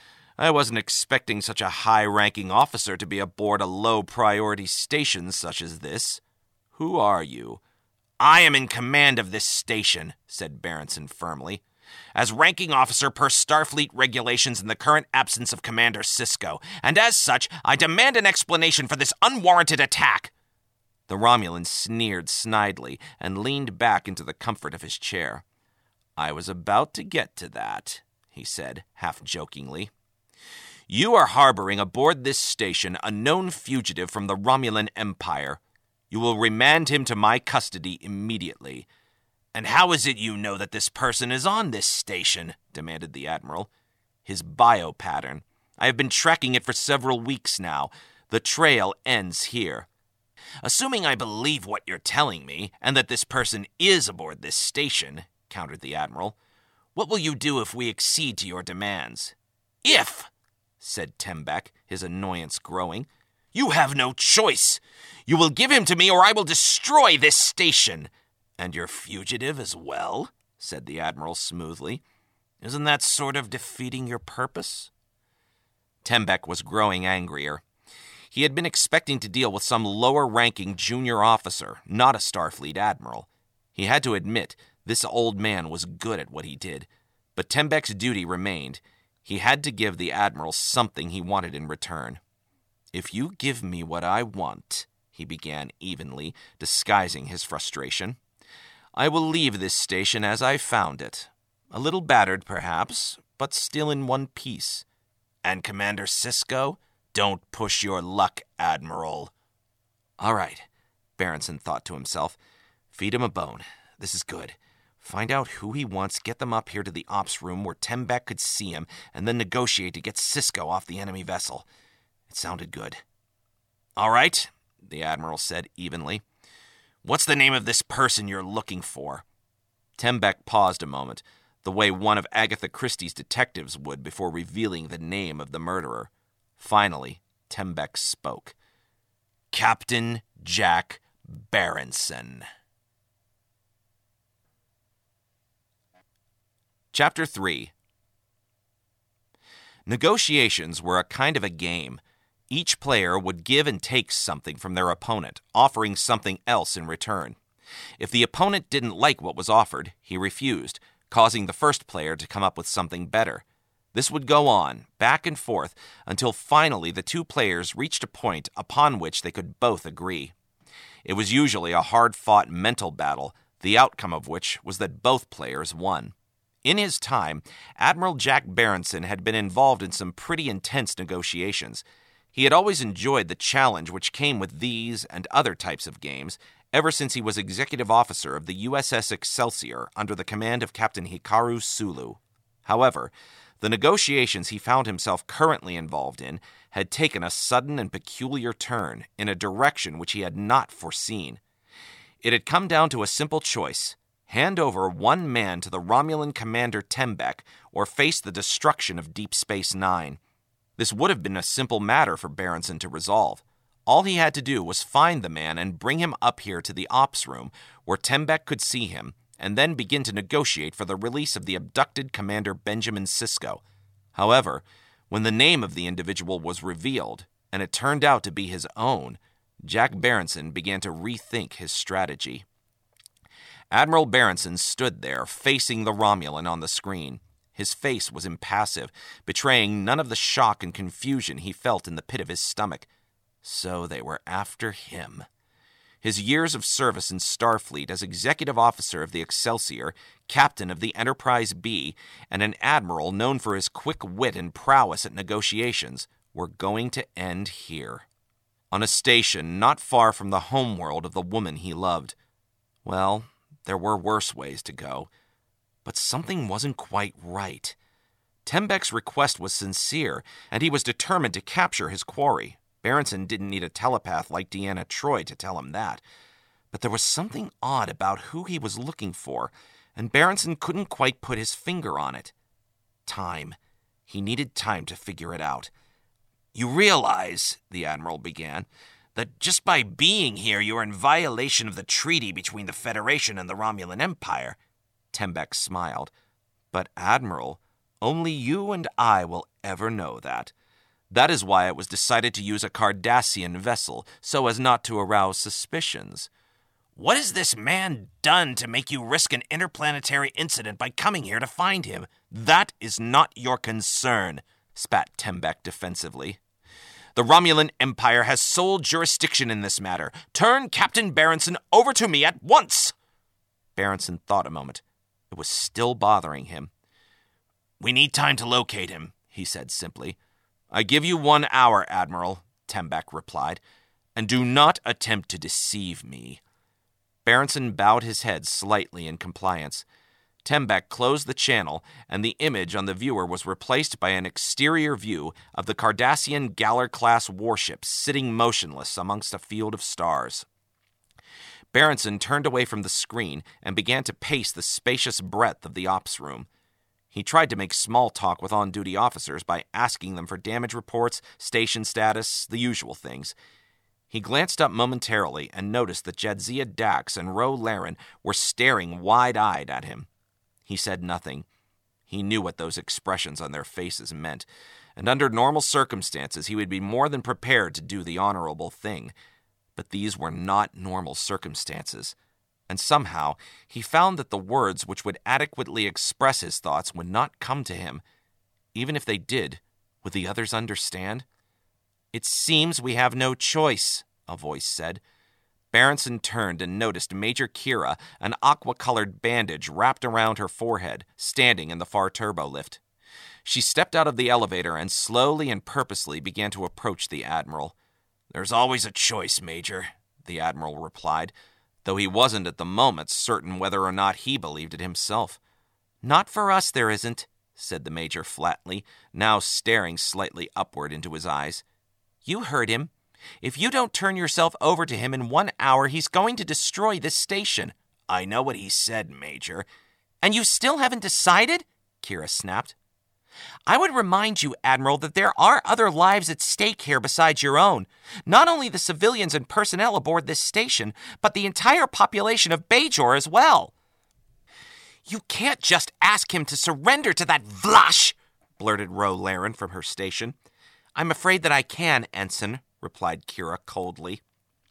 "I wasn't expecting such a high-ranking officer to be aboard a low-priority station such as this. Who are you?" "I am in command of this station," said Berenson firmly. "As ranking officer per Starfleet regulations in the current absence of Commander Sisko, and as such, I demand an explanation for this unwarranted attack." The Romulan sneered snidely and leaned back into the comfort of his chair. "I was about to get to that," he said, half-jokingly. "You are harboring aboard this station a known fugitive from the Romulan Empire. You will remand him to my custody immediately." "And how is it you know that this person is on this station?" demanded the Admiral. "His bio-pattern. I have been tracking it for several weeks now. The trail ends here." "Assuming I believe what you're telling me, and that this person is aboard this station," countered the Admiral, "what will you do if we accede to your demands?" "If," said Tembek, his annoyance growing. "You have no choice. You will give him to me or I will destroy this station." "And your fugitive as well?" said the Admiral smoothly. "Isn't that sort of defeating your purpose?" Tembec was growing angrier. He had been expecting to deal with some lower-ranking junior officer, not a Starfleet admiral. He had to admit this old man was good at what he did, but Tembec's duty remained. He had to give the admiral something he wanted in return. "If you give me what I want," he began evenly, disguising his frustration, "I will leave this station as I found it. A little battered, perhaps, but still in one piece. And Commander Sisko? Don't push your luck, Admiral." "All right," Berenson thought to himself. "Feed him a bone. This is good. Find out who he wants, get them up here to the ops room where Tembec could see him, and then negotiate to get Sisko off the enemy vessel." It sounded good. "All right," the Admiral said evenly. "What's the name of this person you're looking for?" Tembec paused a moment, the way one of Agatha Christie's detectives would before revealing the name of the murderer. Finally, Tembec spoke. "Captain Jack Berenson." Chapter 3. Negotiations were a kind of a game. Each player would give and take something from their opponent, offering something else in return. If the opponent didn't like what was offered, he refused, causing the first player to come up with something better. This would go on, back and forth, until finally the two players reached a point upon which they could both agree. It was usually a hard-fought mental battle, the outcome of which was that both players won. In his time, Admiral Jack Berenson had been involved in some pretty intense negotiations. He had always enjoyed the challenge which came with these and other types of games, ever since he was executive officer of the USS Excelsior under the command of Captain Hikaru Sulu. However, the negotiations he found himself currently involved in had taken a sudden and peculiar turn in a direction which he had not foreseen. It had come down to a simple choice: hand over one man to the Romulan commander Tembec, or face the destruction of Deep Space Nine. This would have been a simple matter for Berenson to resolve. All he had to do was find the man and bring him up here to the ops room, where Tembec could see him, and then begin to negotiate for the release of the abducted Commander Benjamin Sisko. However, when the name of the individual was revealed, and it turned out to be his own, Jack Berenson began to rethink his strategy. Admiral Berenson stood there, facing the Romulan on the screen. His face was impassive, betraying none of the shock and confusion he felt in the pit of his stomach. So they were after him. His years of service in Starfleet as executive officer of the Excelsior, captain of the Enterprise B, and an admiral known for his quick wit and prowess at negotiations were going to end here, on a station not far from the homeworld of the woman he loved. Well, there were worse ways to go, but something wasn't quite right. Tembec's request was sincere, and he was determined to capture his quarry. Berenson didn't need a telepath like Deanna Troi to tell him that. But there was something odd about who he was looking for, and Berenson couldn't quite put his finger on it. Time. He needed time to figure it out. "You realize," the Admiral began, "that just by being here you're in violation of the treaty between the Federation and the Romulan Empire." Tembec smiled. "But, Admiral, only you and I will ever know that. That is why it was decided to use a Cardassian vessel, so as not to arouse suspicions." "What has this man done to make you risk an interplanetary incident by coming here to find him?" "That is not your concern," spat Tembec defensively. "The Romulan Empire has sole jurisdiction in this matter. Turn Captain Berenson over to me at once." Berenson thought a moment. It was still bothering him. "We need time to locate him," he said simply. "I give you 1 hour, Admiral," Tembec replied, "and do not attempt to deceive me." Berenson bowed his head slightly in compliance. Tembec closed the channel, and the image on the viewer was replaced by an exterior view of the Cardassian Galler-class warship sitting motionless amongst a field of stars. Berenson turned away from the screen and began to pace the spacious breadth of the ops room. He tried to make small talk with on-duty officers by asking them for damage reports, station status, the usual things. He glanced up momentarily and noticed that Jadzia Dax and Ro Laren were staring wide-eyed at him. He said nothing. He knew what those expressions on their faces meant, and under normal circumstances he would be more than prepared to do the honorable thing. But these were not normal circumstances, and somehow he found that the words which would adequately express his thoughts would not come to him. Even if they did, would the others understand? "It seems we have no choice," a voice said. Berenson turned and noticed Major Kira, an aqua-colored bandage wrapped around her forehead, standing in the far turbo lift. She stepped out of the elevator and slowly and purposely began to approach the Admiral. "There's always a choice, Major," the Admiral replied, though he wasn't at the moment certain whether or not he believed it himself. "Not for us there isn't," said the Major flatly, now staring slightly upward into his eyes. "You heard him. If you don't turn yourself over to him in 1 hour, he's going to destroy this station." "I know what he said, Major." "And you still haven't decided?" Kira snapped. "I would remind you, Admiral, that there are other lives at stake here besides your own. Not only the civilians and personnel aboard this station, but the entire population of Bajor as well." "You can't just ask him to surrender to that Vlash," blurted Ro Laren from her station. "I'm afraid that I can, Ensign," replied Kira coldly.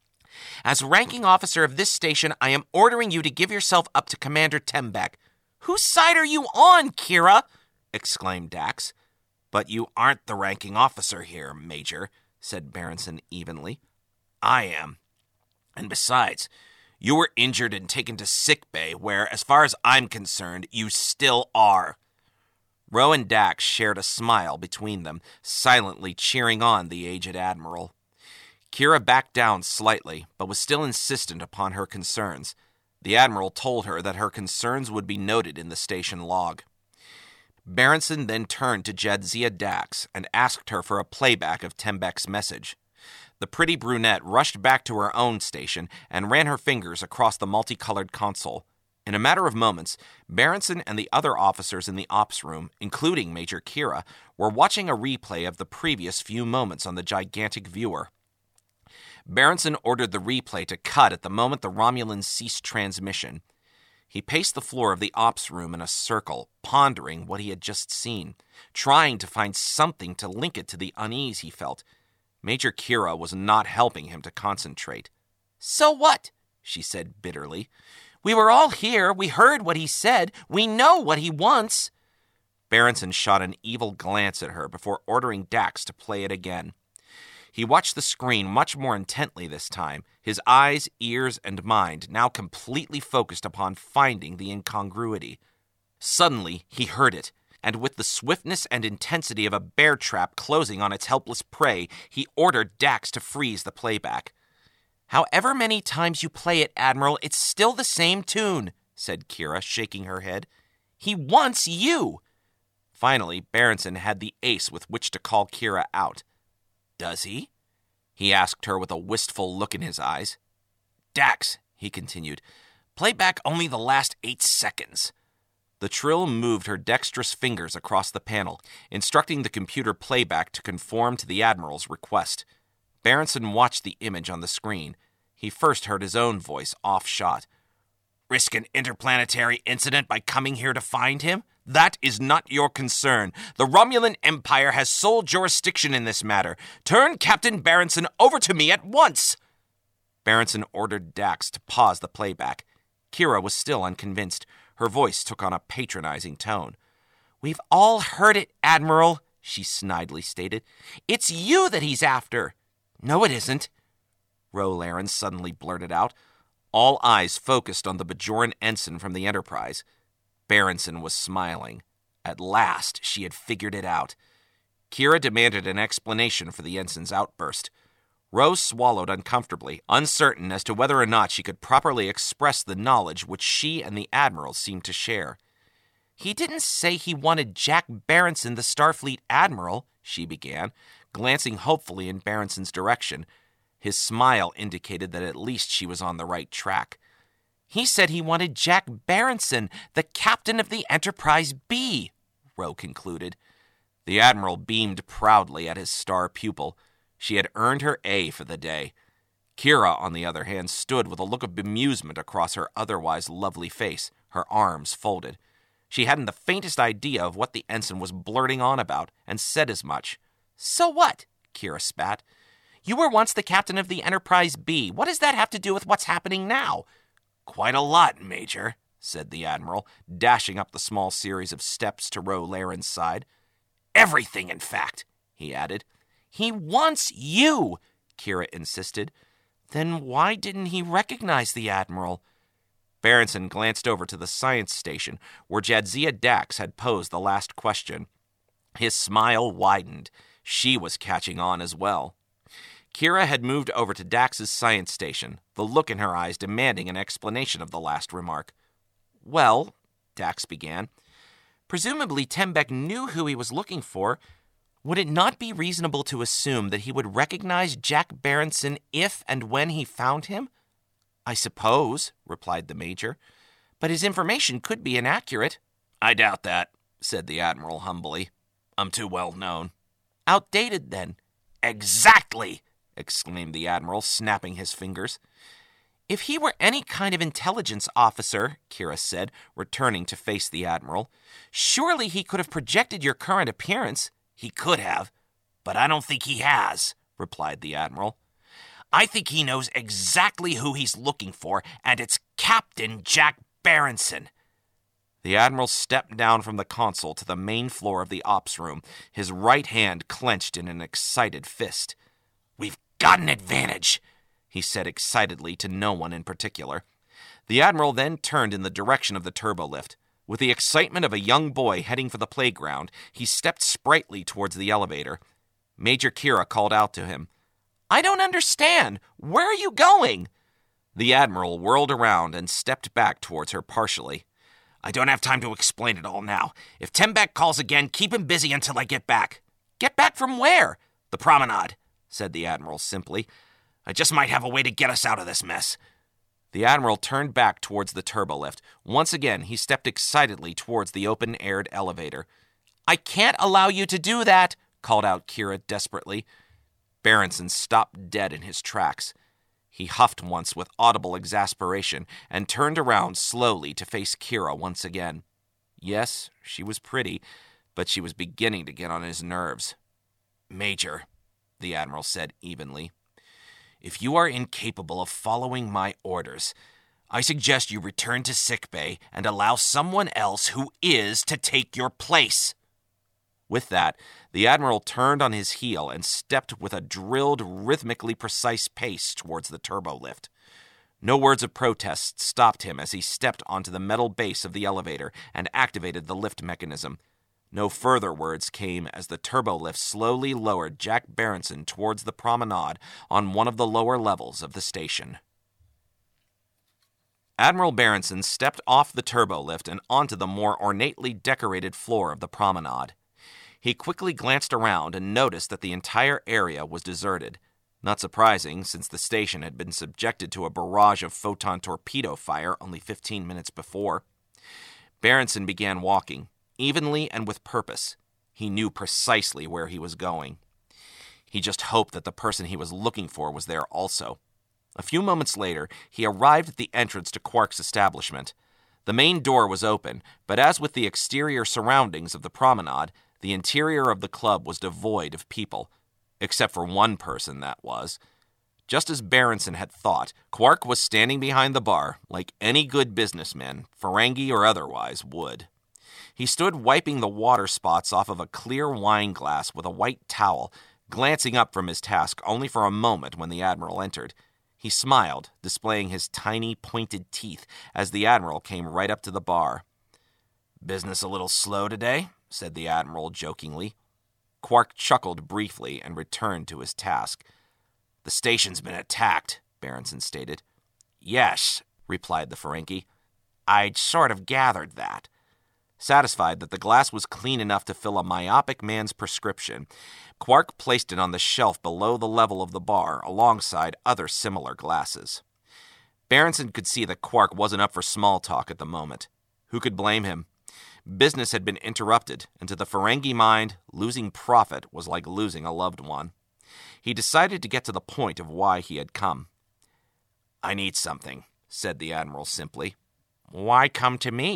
"As ranking officer of this station, I am ordering you to give yourself up to Commander Tembeck." "Whose side are you on, Kira?" exclaimed Dax. "But you aren't the ranking officer here, Major," said Berenson evenly. "I am. And besides, you were injured and taken to sickbay, where, as far as I'm concerned, you still are." Ro and Dax shared a smile between them, silently cheering on the aged Admiral. Kira backed down slightly, but was still insistent upon her concerns. The Admiral told her that her concerns would be noted in the station log. Berenson then turned to Jadzia Dax and asked her for a playback of Tembeck's message. The pretty brunette rushed back to her own station and ran her fingers across the multicolored console. In a matter of moments, Berenson and the other officers in the ops room, including Major Kira, were watching a replay of the previous few moments on the gigantic viewer. Berenson ordered the replay to cut at the moment the Romulans ceased transmission. He paced the floor of the ops room in a circle, pondering what he had just seen, trying to find something to link it to the unease he felt. Major Kira was not helping him to concentrate. "So what?" she said bitterly. "We were all here. We heard what he said. We know what he wants." Berenson shot an evil glance at her before ordering Dax to play it again. He watched the screen much more intently this time, his eyes, ears, and mind now completely focused upon finding the incongruity. Suddenly, he heard it, and with the swiftness and intensity of a bear trap closing on its helpless prey, he ordered Dax to freeze the playback. "However many times you play it, Admiral, it's still the same tune," said Kira, shaking her head. "He wants you." Finally, Berenson had the ace with which to call Kira out. "Does he?" he asked her with a wistful look in his eyes. "Dax," he continued, "play back only the last 8 seconds. The Trill moved her dexterous fingers across the panel, instructing the computer playback to conform to the Admiral's request. Berenson watched the image on the screen. He first heard his own voice off-shot. "Risk an interplanetary incident by coming here to find him? That is not your concern. The Romulan Empire has sole jurisdiction in this matter. Turn Captain Berenson over to me at once." Berenson ordered Dax to pause the playback. Kira was still unconvinced. Her voice took on a patronizing tone. "We've all heard it, Admiral," she snidely stated. "It's you that he's after." "No, it isn't," Ro Laren suddenly blurted out. All eyes focused on the Bajoran ensign from the Enterprise. Berenson was smiling. At last, she had figured it out. Kira demanded an explanation for the ensign's outburst. Rose swallowed uncomfortably, uncertain as to whether or not she could properly express the knowledge which she and the Admiral seemed to share. "He didn't say he wanted Jack Berenson, the Starfleet Admiral," she began, glancing hopefully in Berenson's direction. His smile indicated that at least she was on the right track. "He said he wanted Jack Berenson, the captain of the Enterprise B," Ro concluded. The Admiral beamed proudly at his star pupil. She had earned her A for the day. Kira, on the other hand, stood with a look of bemusement across her otherwise lovely face, her arms folded. She hadn't the faintest idea of what the ensign was blurting on about, and said as much. "So what?" Kira spat. "You were once the captain of the Enterprise B. What does that have to do with what's happening now?" "Quite a lot, Major," said the Admiral, dashing up the small series of steps to Ro Laren's side. "Everything, in fact," he added. "He wants you," Kira insisted. "Then why didn't he recognize the Admiral?" Berenson glanced over to the science station where Jadzia Dax had posed the last question. His smile widened. She was catching on as well. Kira had moved over to Dax's science station, the look in her eyes demanding an explanation of the last remark. "Well," Dax began, "presumably Tembeck knew who he was looking for. Would it not be reasonable to assume that he would recognize Jack Berenson if and when he found him?" "I suppose," replied the Major, "but his information could be inaccurate." "I doubt that," said the Admiral humbly. "I'm too well known." "Outdated, then." "Exactly!" exclaimed the Admiral, snapping his fingers. "If he were any kind of intelligence officer," Kira said, returning to face the Admiral, "surely he could have projected your current appearance." "He could have, but I don't think he has," replied the Admiral. "I think he knows exactly who he's looking for, and it's Captain Jack Berenson." The Admiral stepped down from the console to the main floor of the ops room, his right hand clenched in an excited fist. "We've got an advantage," he said excitedly to no one in particular. The Admiral then turned in the direction of the turbolift. With the excitement of a young boy heading for the playground, he stepped sprightly towards the elevator. Major Kira called out to him. "I don't understand. Where are you going?" The Admiral whirled around and stepped back towards her partially. "I don't have time to explain it all now. If Tembeck calls again, keep him busy until I get back." "Get back from where?" "The promenade," said the Admiral simply. "I just might have a way to get us out of this mess." The Admiral turned back towards the turbolift. Once again, he stepped excitedly towards the open-aired elevator. "I can't allow you to do that," called out Kira desperately. Berenson stopped dead in his tracks. He huffed once with audible exasperation and turned around slowly to face Kira once again. Yes, she was pretty, but she was beginning to get on his nerves. "Major," the Admiral said evenly, "if you are incapable of following my orders, I suggest you return to sickbay and allow someone else who is to take your place." With that, the Admiral turned on his heel and stepped with a drilled, rhythmically precise pace towards the turbolift. No words of protest stopped him as he stepped onto the metal base of the elevator and activated the lift mechanism. No further words came as the turbolift slowly lowered Jack Berenson towards the promenade on one of the lower levels of the station. Admiral Berenson stepped off the turbolift and onto the more ornately decorated floor of the promenade. He quickly glanced around and noticed that the entire area was deserted. Not surprising, since the station had been subjected to a barrage of photon torpedo fire only 15 minutes before. Berenson began walking, evenly and with purpose. He knew precisely where he was going. He just hoped that the person he was looking for was there also. A few moments later, he arrived at the entrance to Quark's establishment. The main door was open, but as with the exterior surroundings of the promenade, the interior of the club was devoid of people, except for one person, that was. Just as Berenson had thought, Quark was standing behind the bar, like any good businessman, Ferengi or otherwise, would. He stood wiping the water spots off of a clear wine glass with a white towel, glancing up from his task only for a moment when the Admiral entered. He smiled, displaying his tiny, pointed teeth as the Admiral came right up to the bar. "Business a little slow today?" said the Admiral jokingly. Quark chuckled briefly and returned to his task. "The station's been attacked," Berenson stated. "Yes," replied the Ferengi. "I'd sort of gathered that." Satisfied that the glass was clean enough to fill a myopic man's prescription, Quark placed it on the shelf below the level of the bar alongside other similar glasses. Berenson could see that Quark wasn't up for small talk at the moment. Who could blame him? Business had been interrupted, and to the Ferengi mind, losing profit was like losing a loved one. He decided to get to the point of why he had come. "I need something," said the Admiral simply. "Why come to me?"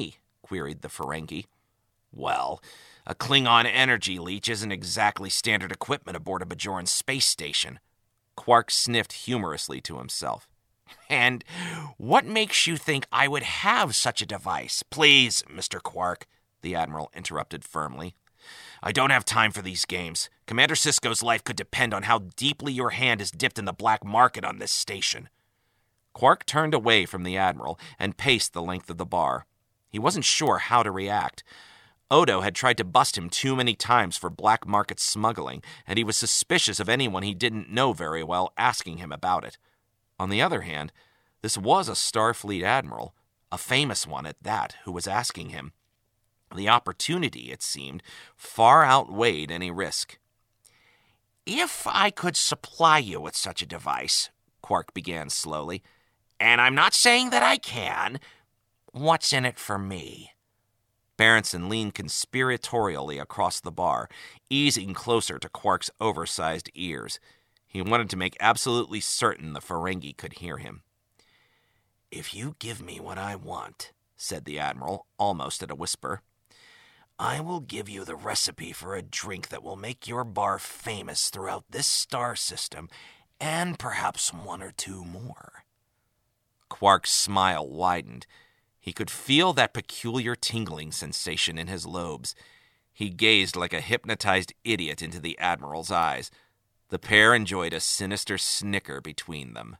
queried the Ferengi. Well, a Klingon energy leech isn't exactly standard equipment aboard a Bajoran space station. Quark sniffed humorously to himself. And what makes you think I would have such a device? Please, Mr. Quark, the Admiral interrupted firmly. I don't have time for these games. Commander Sisko's life could depend on how deeply your hand is dipped in the black market on this station. Quark turned away from the Admiral and paced the length of the bar. He wasn't sure how to react. Odo had tried to bust him too many times for black market smuggling, and he was suspicious of anyone he didn't know very well asking him about it. On the other hand, this was a Starfleet admiral, a famous one at that, who was asking him. The opportunity, it seemed, far outweighed any risk. If I could supply you with such a device, Quark began slowly, and I'm not saying that I can, what's in it for me? Berenson leaned conspiratorially across the bar, easing closer to Quark's oversized ears. He wanted to make absolutely certain the Ferengi could hear him. If you give me what I want, said the Admiral, almost at a whisper, I will give you the recipe for a drink that will make your bar famous throughout this star system, and perhaps one or two more. Quark's smile widened. He could feel that peculiar tingling sensation in his lobes. He gazed like a hypnotized idiot into the Admiral's eyes. The pair enjoyed a sinister snicker between them.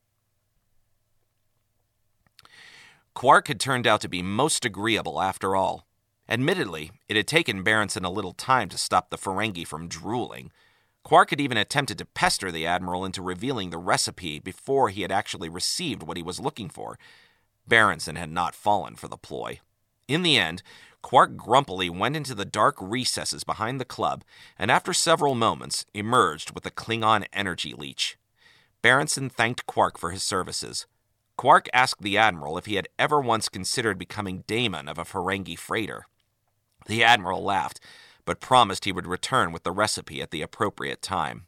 Quark had turned out to be most agreeable after all. Admittedly, it had taken Berenson a little time to stop the Ferengi from drooling. Quark had even attempted to pester the Admiral into revealing the recipe before he had actually received what he was looking for. Berenson had not fallen for the ploy. In the end, Quark grumpily went into the dark recesses behind the club, and after several moments, emerged with the Klingon energy leech. Berenson thanked Quark for his services. Quark asked the Admiral if he had ever once considered becoming daemon of a Ferengi freighter. The Admiral laughed, but promised he would return with the recipe at the appropriate time.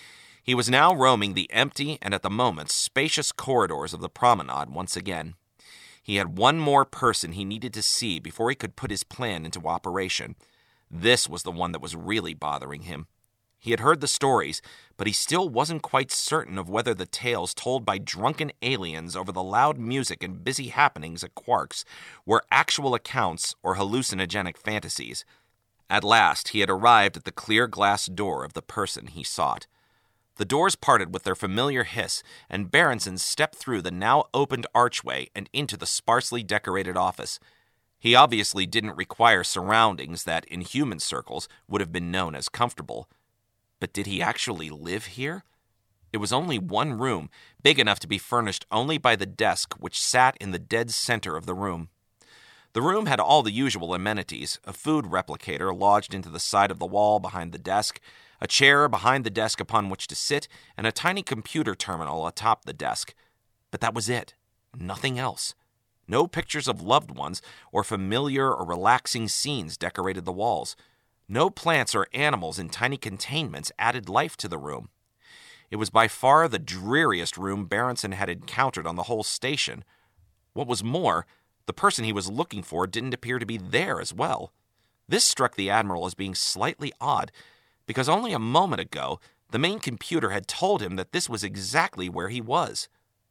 He was now roaming the empty and at the moment spacious corridors of the promenade once again. He had one more person he needed to see before he could put his plan into operation. This was the one that was really bothering him. He had heard the stories, but he still wasn't quite certain of whether the tales told by drunken aliens over the loud music and busy happenings at Quark's were actual accounts or hallucinogenic fantasies. At last, he had arrived at the clear glass door of the person he sought. The doors parted with their familiar hiss, and Berenson stepped through the now opened archway and into the sparsely decorated office. He obviously didn't require surroundings that, in human circles, would have been known as comfortable. But did he actually live here? It was only one room, big enough to be furnished only by the desk which sat in the dead center of the room. The room had all the usual amenities, a food replicator lodged into the side of the wall behind the desk, a chair behind the desk upon which to sit, and a tiny computer terminal atop the desk. But that was it. Nothing else. No pictures of loved ones or familiar or relaxing scenes decorated the walls. No plants or animals in tiny containments added life to the room. It was by far the dreariest room Berenson had encountered on the whole station. What was more, the person he was looking for didn't appear to be there as well. This struck the Admiral as being slightly odd, because only a moment ago, the main computer had told him that this was exactly where he was.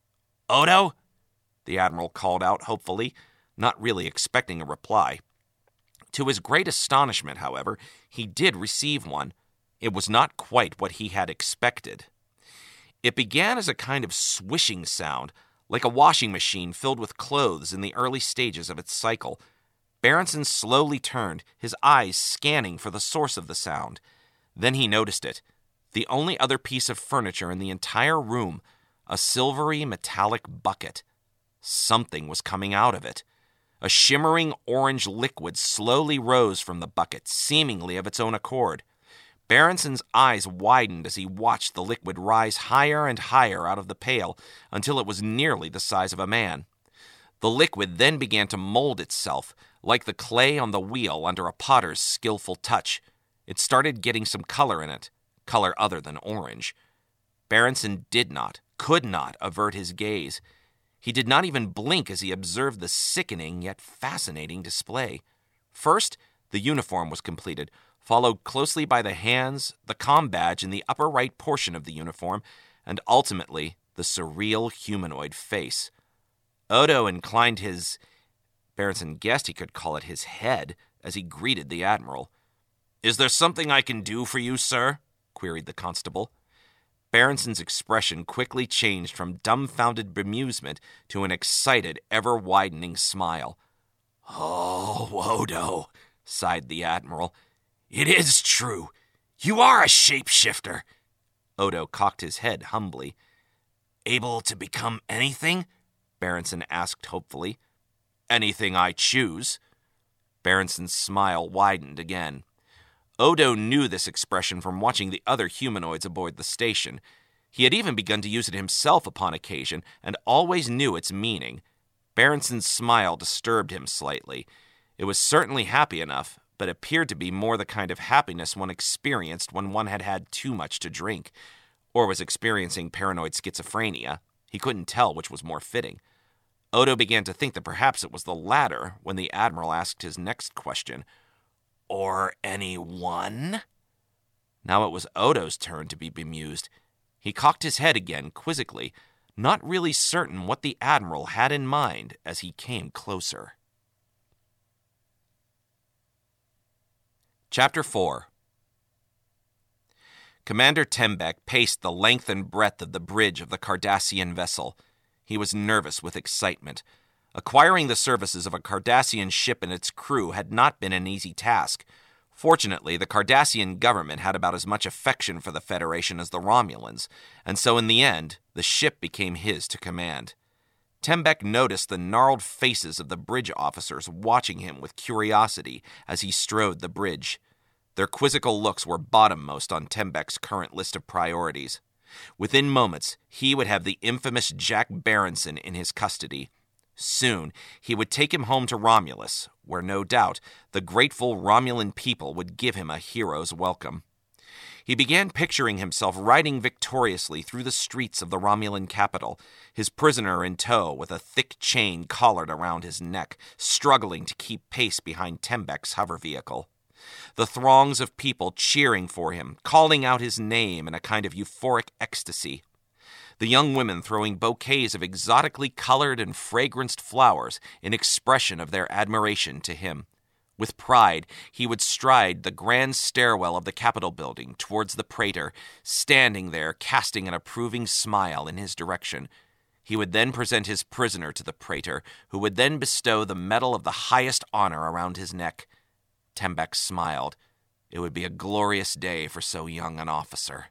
Odo? The Admiral called out hopefully, not really expecting a reply. To his great astonishment, however, he did receive one. It was not quite what he had expected. It began as a kind of swishing sound, like a washing machine filled with clothes in the early stages of its cycle. Berenson slowly turned, his eyes scanning for the source of the sound. Then he noticed it. The only other piece of furniture in the entire room, a silvery metallic bucket. Something was coming out of it. A shimmering orange liquid slowly rose from the bucket, seemingly of its own accord. Berenson's eyes widened as he watched the liquid rise higher and higher out of the pail until it was nearly the size of a man. The liquid then began to mold itself, like the clay on the wheel under a potter's skillful touch. It started getting some color in it, color other than orange. Berenson could not avert his gaze. He did not even blink as he observed the sickening yet fascinating display. First, the uniform was completed, followed closely by the hands, the comm badge in the upper right portion of the uniform, and ultimately the surreal humanoid face. Odo inclined his... Berenson guessed he could call it his head as he greeted the Admiral. "Is there something I can do for you, sir?" queried the constable. Berenson's expression quickly changed from dumbfounded bemusement to an excited, ever-widening smile. "Oh, Odo," sighed the Admiral. "It is true. You are a shapeshifter." Odo cocked his head humbly. "Able to become anything?" Berenson asked hopefully. "Anything I choose." Berenson's smile widened again. Odo knew this expression from watching the other humanoids aboard the station. He had even begun to use it himself upon occasion, and always knew its meaning. Berenson's smile disturbed him slightly. It was certainly happy enough, but appeared to be more the kind of happiness one experienced when one had had too much to drink, or was experiencing paranoid schizophrenia. He couldn't tell which was more fitting. Odo began to think that perhaps it was the latter when the Admiral asked his next question. "Or anyone?" Now it was Odo's turn to be bemused. He cocked his head again, quizzically, not really certain what the Admiral had in mind as he came closer. Chapter 4. Commander Tembec paced the length and breadth of the bridge of the Cardassian vessel. He was nervous with excitement. Acquiring the services of a Cardassian ship and its crew had not been an easy task. Fortunately, the Cardassian government had about as much affection for the Federation as the Romulans, and so in the end, the ship became his to command. Tembec noticed the gnarled faces of the bridge officers watching him with curiosity as he strode the bridge. Their quizzical looks were bottommost on Tembec's current list of priorities. Within moments, he would have the infamous Jack Berenson in his custody. Soon, he would take him home to Romulus, where no doubt the grateful Romulan people would give him a hero's welcome. He began picturing himself riding victoriously through the streets of the Romulan capital, his prisoner in tow with a thick chain collared around his neck, struggling to keep pace behind Tembec's hover vehicle. The throngs of people cheering for him, calling out his name in a kind of euphoric ecstasy. The young women throwing bouquets of exotically colored and fragranced flowers in expression of their admiration to him. With pride, he would stride the grand stairwell of the Capitol building towards the Praetor, standing there casting an approving smile in his direction. He would then present his prisoner to the Praetor, who would then bestow the medal of the highest honor around his neck. Tembec smiled. It would be a glorious day for so young an officer.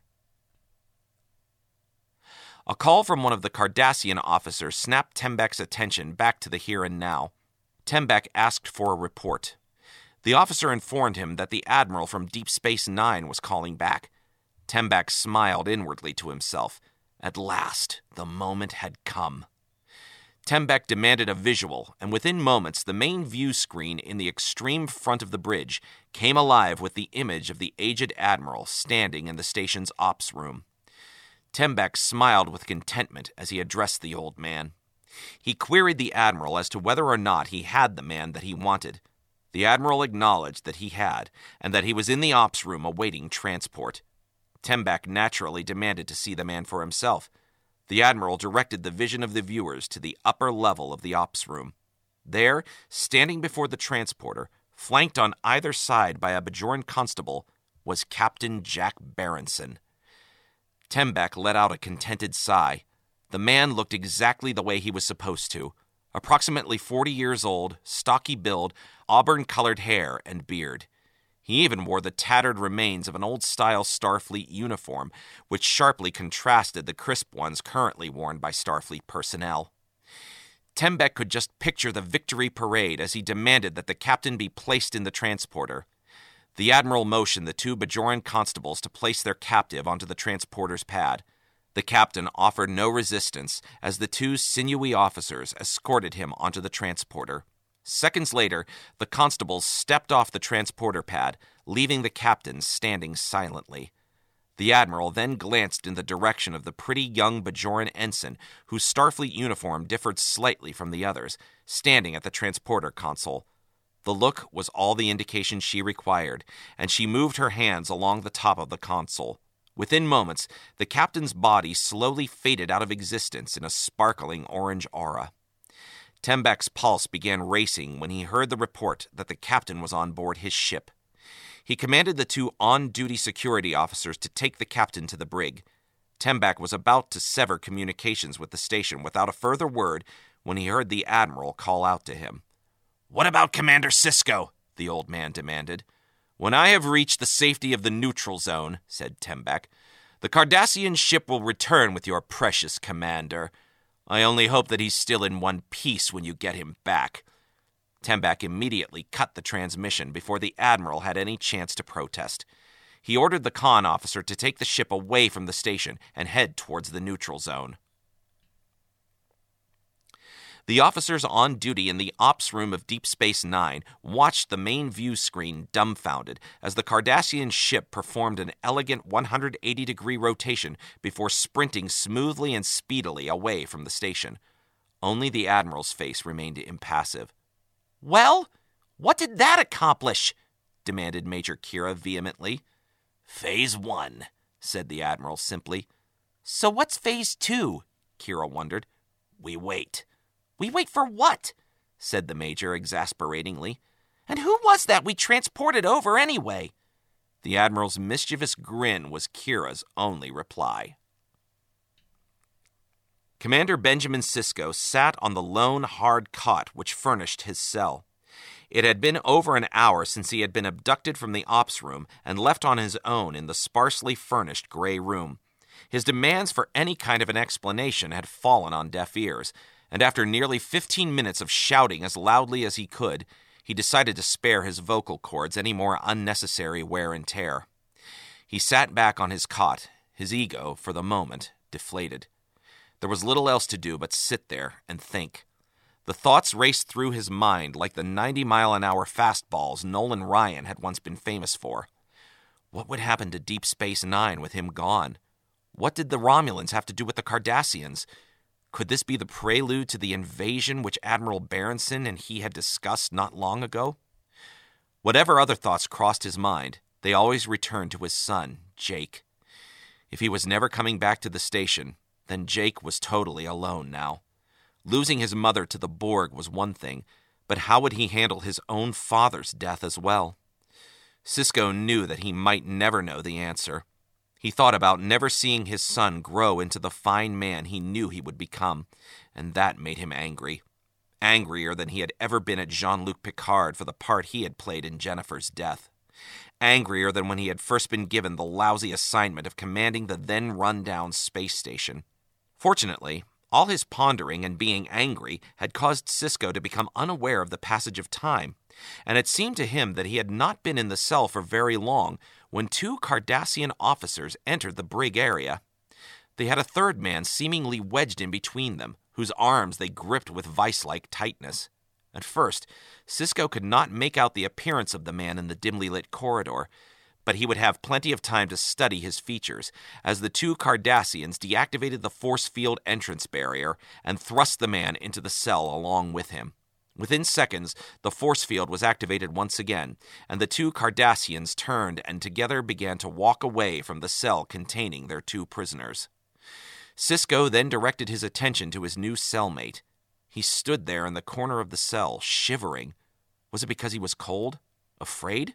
A call from one of the Cardassian officers snapped Tembec's attention back to the here and now. Tembec asked for a report. The officer informed him that the Admiral from Deep Space Nine was calling back. Tembec smiled inwardly to himself. At last, the moment had come. Tembec demanded a visual, and within moments the main view screen in the extreme front of the bridge came alive with the image of the aged Admiral standing in the station's ops room. Tembec smiled with contentment as he addressed the old man. He queried the Admiral as to whether or not he had the man that he wanted. The Admiral acknowledged that he had, and that he was in the ops room awaiting transport. Tembec naturally demanded to see the man for himself. The Admiral directed the vision of the viewers to the upper level of the ops room. There, standing before the transporter, flanked on either side by a Bajoran constable, was Captain Jack Berenson. Tembec let out a contented sigh. The man looked exactly the way he was supposed to. Approximately 40 years old, stocky build, auburn-colored hair and beard. He even wore the tattered remains of an old-style Starfleet uniform, which sharply contrasted the crisp ones currently worn by Starfleet personnel. Tembec could just picture the victory parade as he demanded that the captain be placed in the transporter. The Admiral motioned the two Bajoran constables to place their captive onto the transporter's pad. The captain offered no resistance as the two sinewy officers escorted him onto the transporter. Seconds later, the constables stepped off the transporter pad, leaving the captain standing silently. The Admiral then glanced in the direction of the pretty young Bajoran ensign, whose Starfleet uniform differed slightly from the others, standing at the transporter console. The look was all the indication she required, and she moved her hands along the top of the console. Within moments, the captain's body slowly faded out of existence in a sparkling orange aura. Tembek's pulse began racing when he heard the report that the captain was on board his ship. He commanded the two on-duty security officers to take the captain to the brig. Tembek was about to sever communications with the station without a further word when he heard the Admiral call out to him. "What about Commander Sisko?" the old man demanded. "When I have reached the safety of the neutral zone," said Tembek, "the Cardassian ship will return with your precious commander. I only hope that he's still in one piece when you get him back." Tembek immediately cut the transmission before the Admiral had any chance to protest. He ordered the con officer to take the ship away from the station and head towards the neutral zone. The officers on duty in the ops room of Deep Space Nine watched the main view screen dumbfounded as the Cardassian ship performed an elegant 180-degree rotation before sprinting smoothly and speedily away from the station. Only the Admiral's face remained impassive. "Well, what did that accomplish?" demanded Major Kira vehemently. "Phase 1, said the Admiral simply. "So what's Phase 2? Kira wondered. "We wait." "We wait for what?" said the Major exasperatingly. "And who was that we transported over anyway?" The Admiral's mischievous grin was Kira's only reply. Commander Benjamin Sisko sat on the lone hard cot which furnished his cell. It had been over an hour since he had been abducted from the ops room and left on his own in the sparsely furnished gray room. His demands for any kind of an explanation had fallen on deaf ears, and after nearly 15 minutes of shouting as loudly as he could, he decided to spare his vocal cords any more unnecessary wear and tear. He sat back on his cot, his ego, for the moment, deflated. There was little else to do but sit there and think. The thoughts raced through his mind like the 90-mile-an-hour fastballs Nolan Ryan had once been famous for. What would happen to Deep Space Nine with him gone? What did the Romulans have to do with the Cardassians? Could this be the prelude to the invasion which Admiral Berenson and he had discussed not long ago? Whatever other thoughts crossed his mind, they always returned to his son, Jake. If he was never coming back to the station, then Jake was totally alone now. Losing his mother to the Borg was one thing, but how would he handle his own father's death as well? Sisko knew that he might never know the answer. He thought about never seeing his son grow into the fine man he knew he would become, and that made him angry. Angrier than he had ever been at Jean-Luc Picard for the part he had played in Jennifer's death. Angrier than when he had first been given the lousy assignment of commanding the then run-down space station. Fortunately, all his pondering and being angry had caused Sisko to become unaware of the passage of time, and it seemed to him that he had not been in the cell for very long when two Cardassian officers entered the brig area. They had a third man seemingly wedged in between them, whose arms they gripped with vice-like tightness. At first, Sisko could not make out the appearance of the man in the dimly lit corridor, but he would have plenty of time to study his features as the two Cardassians deactivated the force field entrance barrier and thrust the man into the cell along with him. Within seconds, the force field was activated once again, and the two Cardassians turned and together began to walk away from the cell containing their two prisoners. Sisko then directed his attention to his new cellmate. He stood there in the corner of the cell, shivering. Was it because he was cold? Afraid?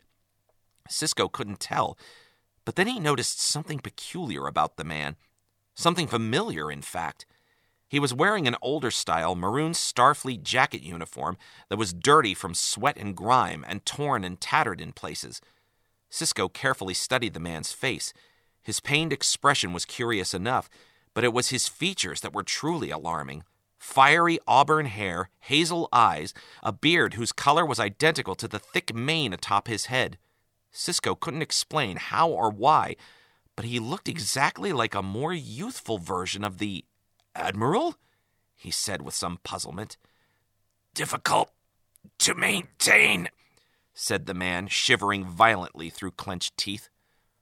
Sisko couldn't tell, but then he noticed something peculiar about the man. Something familiar, in fact. He was wearing an older-style maroon Starfleet jacket uniform that was dirty from sweat and grime and torn and tattered in places. Sisko carefully studied the man's face. His pained expression was curious enough, but it was his features that were truly alarming. Fiery auburn hair, hazel eyes, a beard whose color was identical to the thick mane atop his head. Sisko couldn't explain how or why, but he looked exactly like a more youthful version of the Admiral? He said with some puzzlement. "Difficult to maintain," said the man, shivering violently through clenched teeth.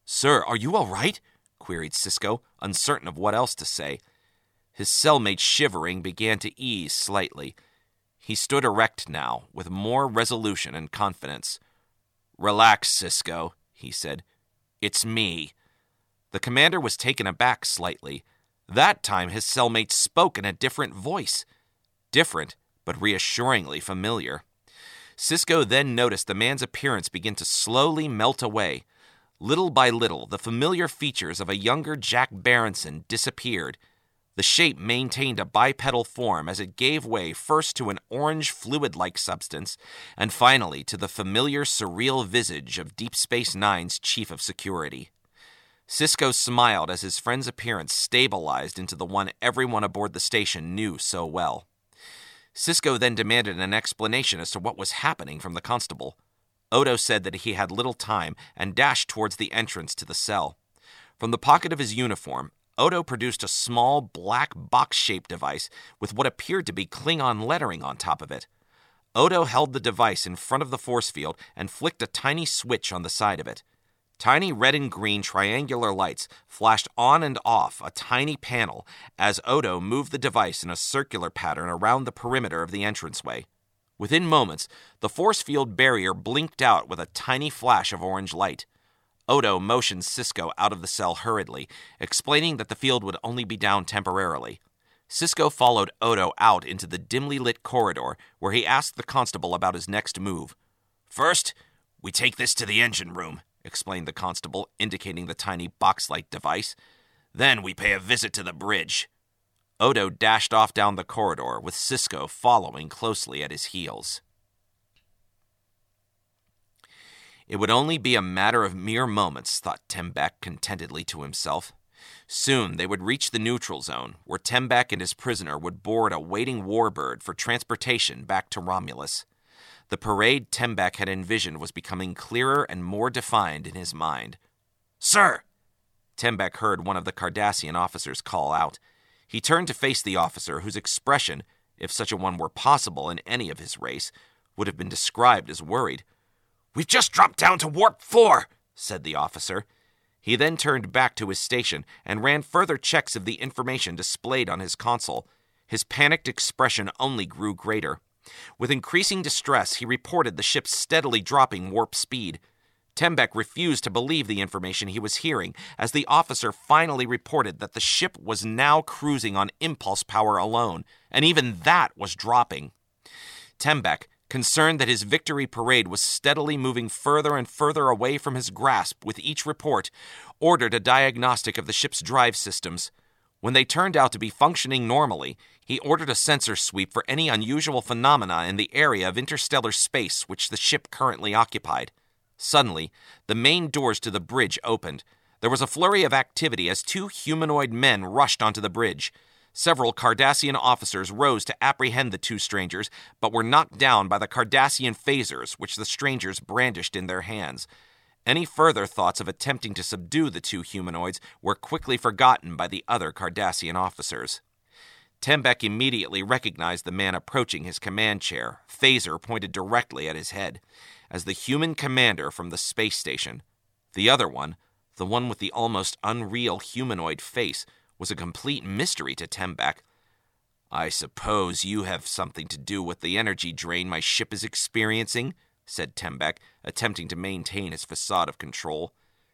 "Sir, are you all right?" queried Sisko, uncertain of what else to say. His cellmate, shivering, began to ease slightly. He stood erect now, with more resolution and confidence. "Relax, Sisko," he said. "It's me." The commander was taken aback slightly. That time his cellmate spoke in a different voice. Different, but reassuringly familiar. Sisko then noticed the man's appearance begin to slowly melt away. Little by little, the familiar features of a younger Jack Berenson disappeared. The shape maintained a bipedal form as it gave way first to an orange fluid-like substance, and finally to the familiar surreal visage of Deep Space Nine's chief of security. Sisko smiled as his friend's appearance stabilized into the one everyone aboard the station knew so well. Sisko then demanded an explanation as to what was happening from the constable. Odo said that he had little time and dashed towards the entrance to the cell. From the pocket of his uniform, Odo produced a small black box-shaped device with what appeared to be Klingon lettering on top of it. Odo held the device in front of the force field and flicked a tiny switch on the side of it. Tiny red and green triangular lights flashed on and off a tiny panel as Odo moved the device in a circular pattern around the perimeter of the entranceway. Within moments, the force field barrier blinked out with a tiny flash of orange light. Odo motioned Sisko out of the cell hurriedly, explaining that the field would only be down temporarily. Sisko followed Odo out into the dimly lit corridor, where he asked the constable about his next move. "First, we take this to the engine room," explained the constable, indicating the tiny box-like device. "Then we pay a visit to the bridge." Odo dashed off down the corridor, with Sisko following closely at his heels. It would only be a matter of mere moments, thought Tembek contentedly to himself. Soon they would reach the neutral zone, where Tembek and his prisoner would board a waiting warbird for transportation back to Romulus. The parade Tembek had envisioned was becoming clearer and more defined in his mind. "Sir!" Tembek heard one of the Cardassian officers call out. He turned to face the officer, whose expression, if such a one were possible in any of his race, would have been described as worried. "We've just dropped down to warp 4, said the officer. He then turned back to his station and ran further checks of the information displayed on his console. His panicked expression only grew greater. With increasing distress, he reported the ship steadily dropping warp speed. Tembek refused to believe the information he was hearing, as the officer finally reported that the ship was now cruising on impulse power alone, and even that was dropping. Tembek, concerned that his victory parade was steadily moving further and further away from his grasp with each report, ordered a diagnostic of the ship's drive systems. When they turned out to be functioning normally, he ordered a sensor sweep for any unusual phenomena in the area of interstellar space which the ship currently occupied. Suddenly, the main doors to the bridge opened. There was a flurry of activity as two humanoid men rushed onto the bridge. Several Cardassian officers rose to apprehend the two strangers, but were knocked down by the Cardassian phasers which the strangers brandished in their hands. Any further thoughts of attempting to subdue the two humanoids were quickly forgotten by the other Cardassian officers. Tembek immediately recognized the man approaching his command chair, phaser pointed directly at his head, as the human commander from the space station. The other one, the one with the almost unreal humanoid face, was a complete mystery to Tembek. "I suppose you have something to do with the energy drain my ship is experiencing," said Tembek, attempting to maintain his facade of control.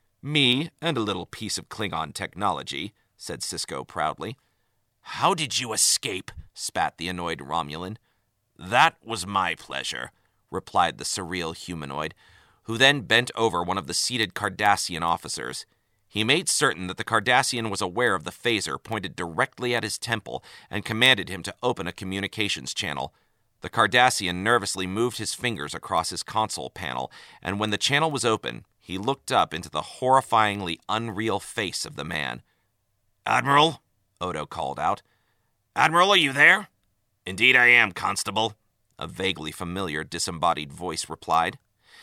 "Me and a little piece of Klingon technology," said Sisko proudly. "How did you escape?" spat the annoyed Romulan. "That was my pleasure," replied the surreal humanoid, who then bent over one of the seated Cardassian officers. He made certain that the Cardassian was aware of the phaser pointed directly at his temple and commanded him to open a communications channel. The Cardassian nervously moved his fingers across his console panel, and when the channel was open, he looked up into the horrifyingly unreal face of the man. "Admiral?" Odo called out. "Admiral, are you there?" "Indeed I am, Constable," a vaguely familiar disembodied voice replied.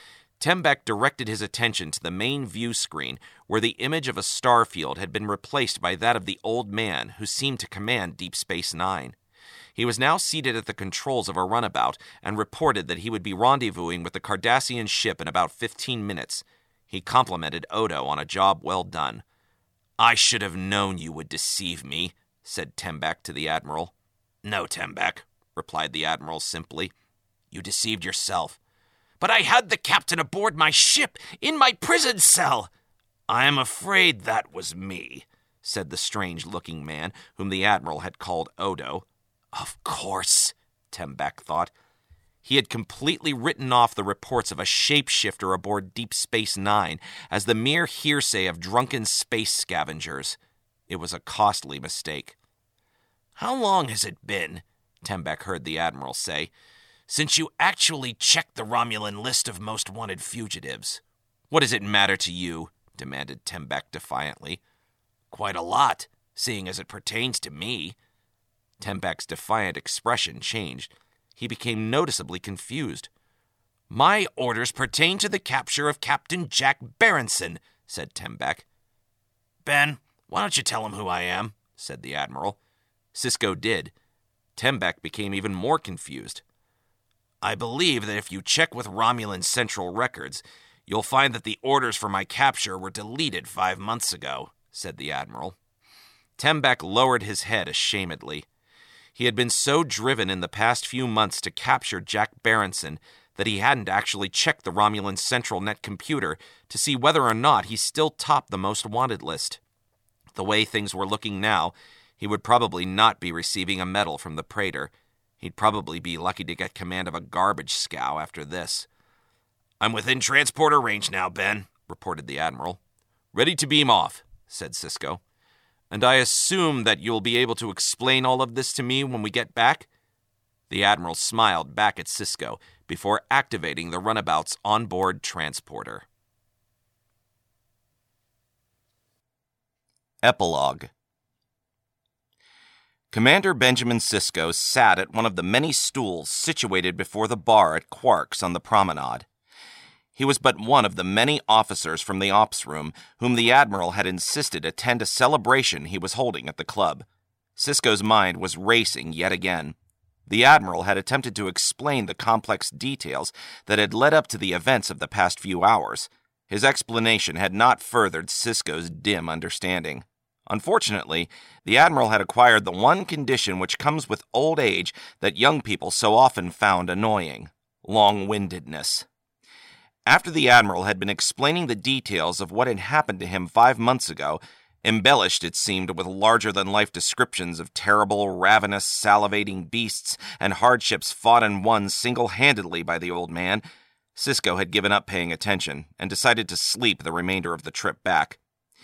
Tembek directed his attention to the main view screen, where the image of a star field had been replaced by that of the old man who seemed to command Deep Space Nine. He was now seated at the controls of a runabout and reported that he would be rendezvousing with the Cardassian ship in about 15 minutes. He complimented Odo on a job well done. "I should have known you would deceive me," said Tembek to the Admiral. "No, Tembek," replied the Admiral simply. "You deceived yourself." "But I had the captain aboard my ship, in my prison cell." "I am afraid that was me," said the strange-looking man whom the Admiral had called Odo. Of course, Tembek thought. He had completely written off the reports of a shapeshifter aboard Deep Space Nine as the mere hearsay of drunken space scavengers. It was a costly mistake. "How long has it been," Tembek heard the Admiral say, "since you actually checked the Romulan list of most wanted fugitives?" "What does it matter to you?" demanded Tembek defiantly. "Quite a lot, seeing as it pertains to me." Tembek's defiant expression changed. He became noticeably confused. "My orders pertain to the capture of Captain Jack Berenson," said Tembek. "Ben, why don't you tell him who I am?" said the Admiral. Sisko did. Tembek became even more confused. "I believe that if you check with Romulan Central Records, you'll find that the orders for my capture were deleted 5 months ago," said the Admiral. Tembek lowered his head ashamedly. He had been so driven in the past few months to capture Jack Berenson that he hadn't actually checked the Romulan Central Net computer to see whether or not he still topped the most wanted list. The way things were looking now, he would probably not be receiving a medal from the Praetor. He'd probably be lucky to get command of a garbage scow after this. "I'm within transporter range now, Ben," reported the Admiral. "Ready to beam off," said Sisko. "And I assume that you'll be able to explain all of this to me when we get back?" The Admiral smiled back at Sisko before activating the runabout's onboard transporter. Epilogue. Commander Benjamin Sisko sat at one of the many stools situated before the bar at Quark's on the promenade. He was but one of the many officers from the ops room whom the Admiral had insisted attend a celebration he was holding at the club. Sisko's mind was racing yet again. The Admiral had attempted to explain the complex details that had led up to the events of the past few hours. His explanation had not furthered Sisko's dim understanding. Unfortunately, the Admiral had acquired the one condition which comes with old age that young people so often found annoying: long-windedness. After the Admiral had been explaining the details of what had happened to him 5 months ago, embellished, it seemed, with larger-than-life descriptions of terrible, ravenous, salivating beasts and hardships fought and won single-handedly by the old man, Sisko had given up paying attention and decided to sleep the remainder of the trip back.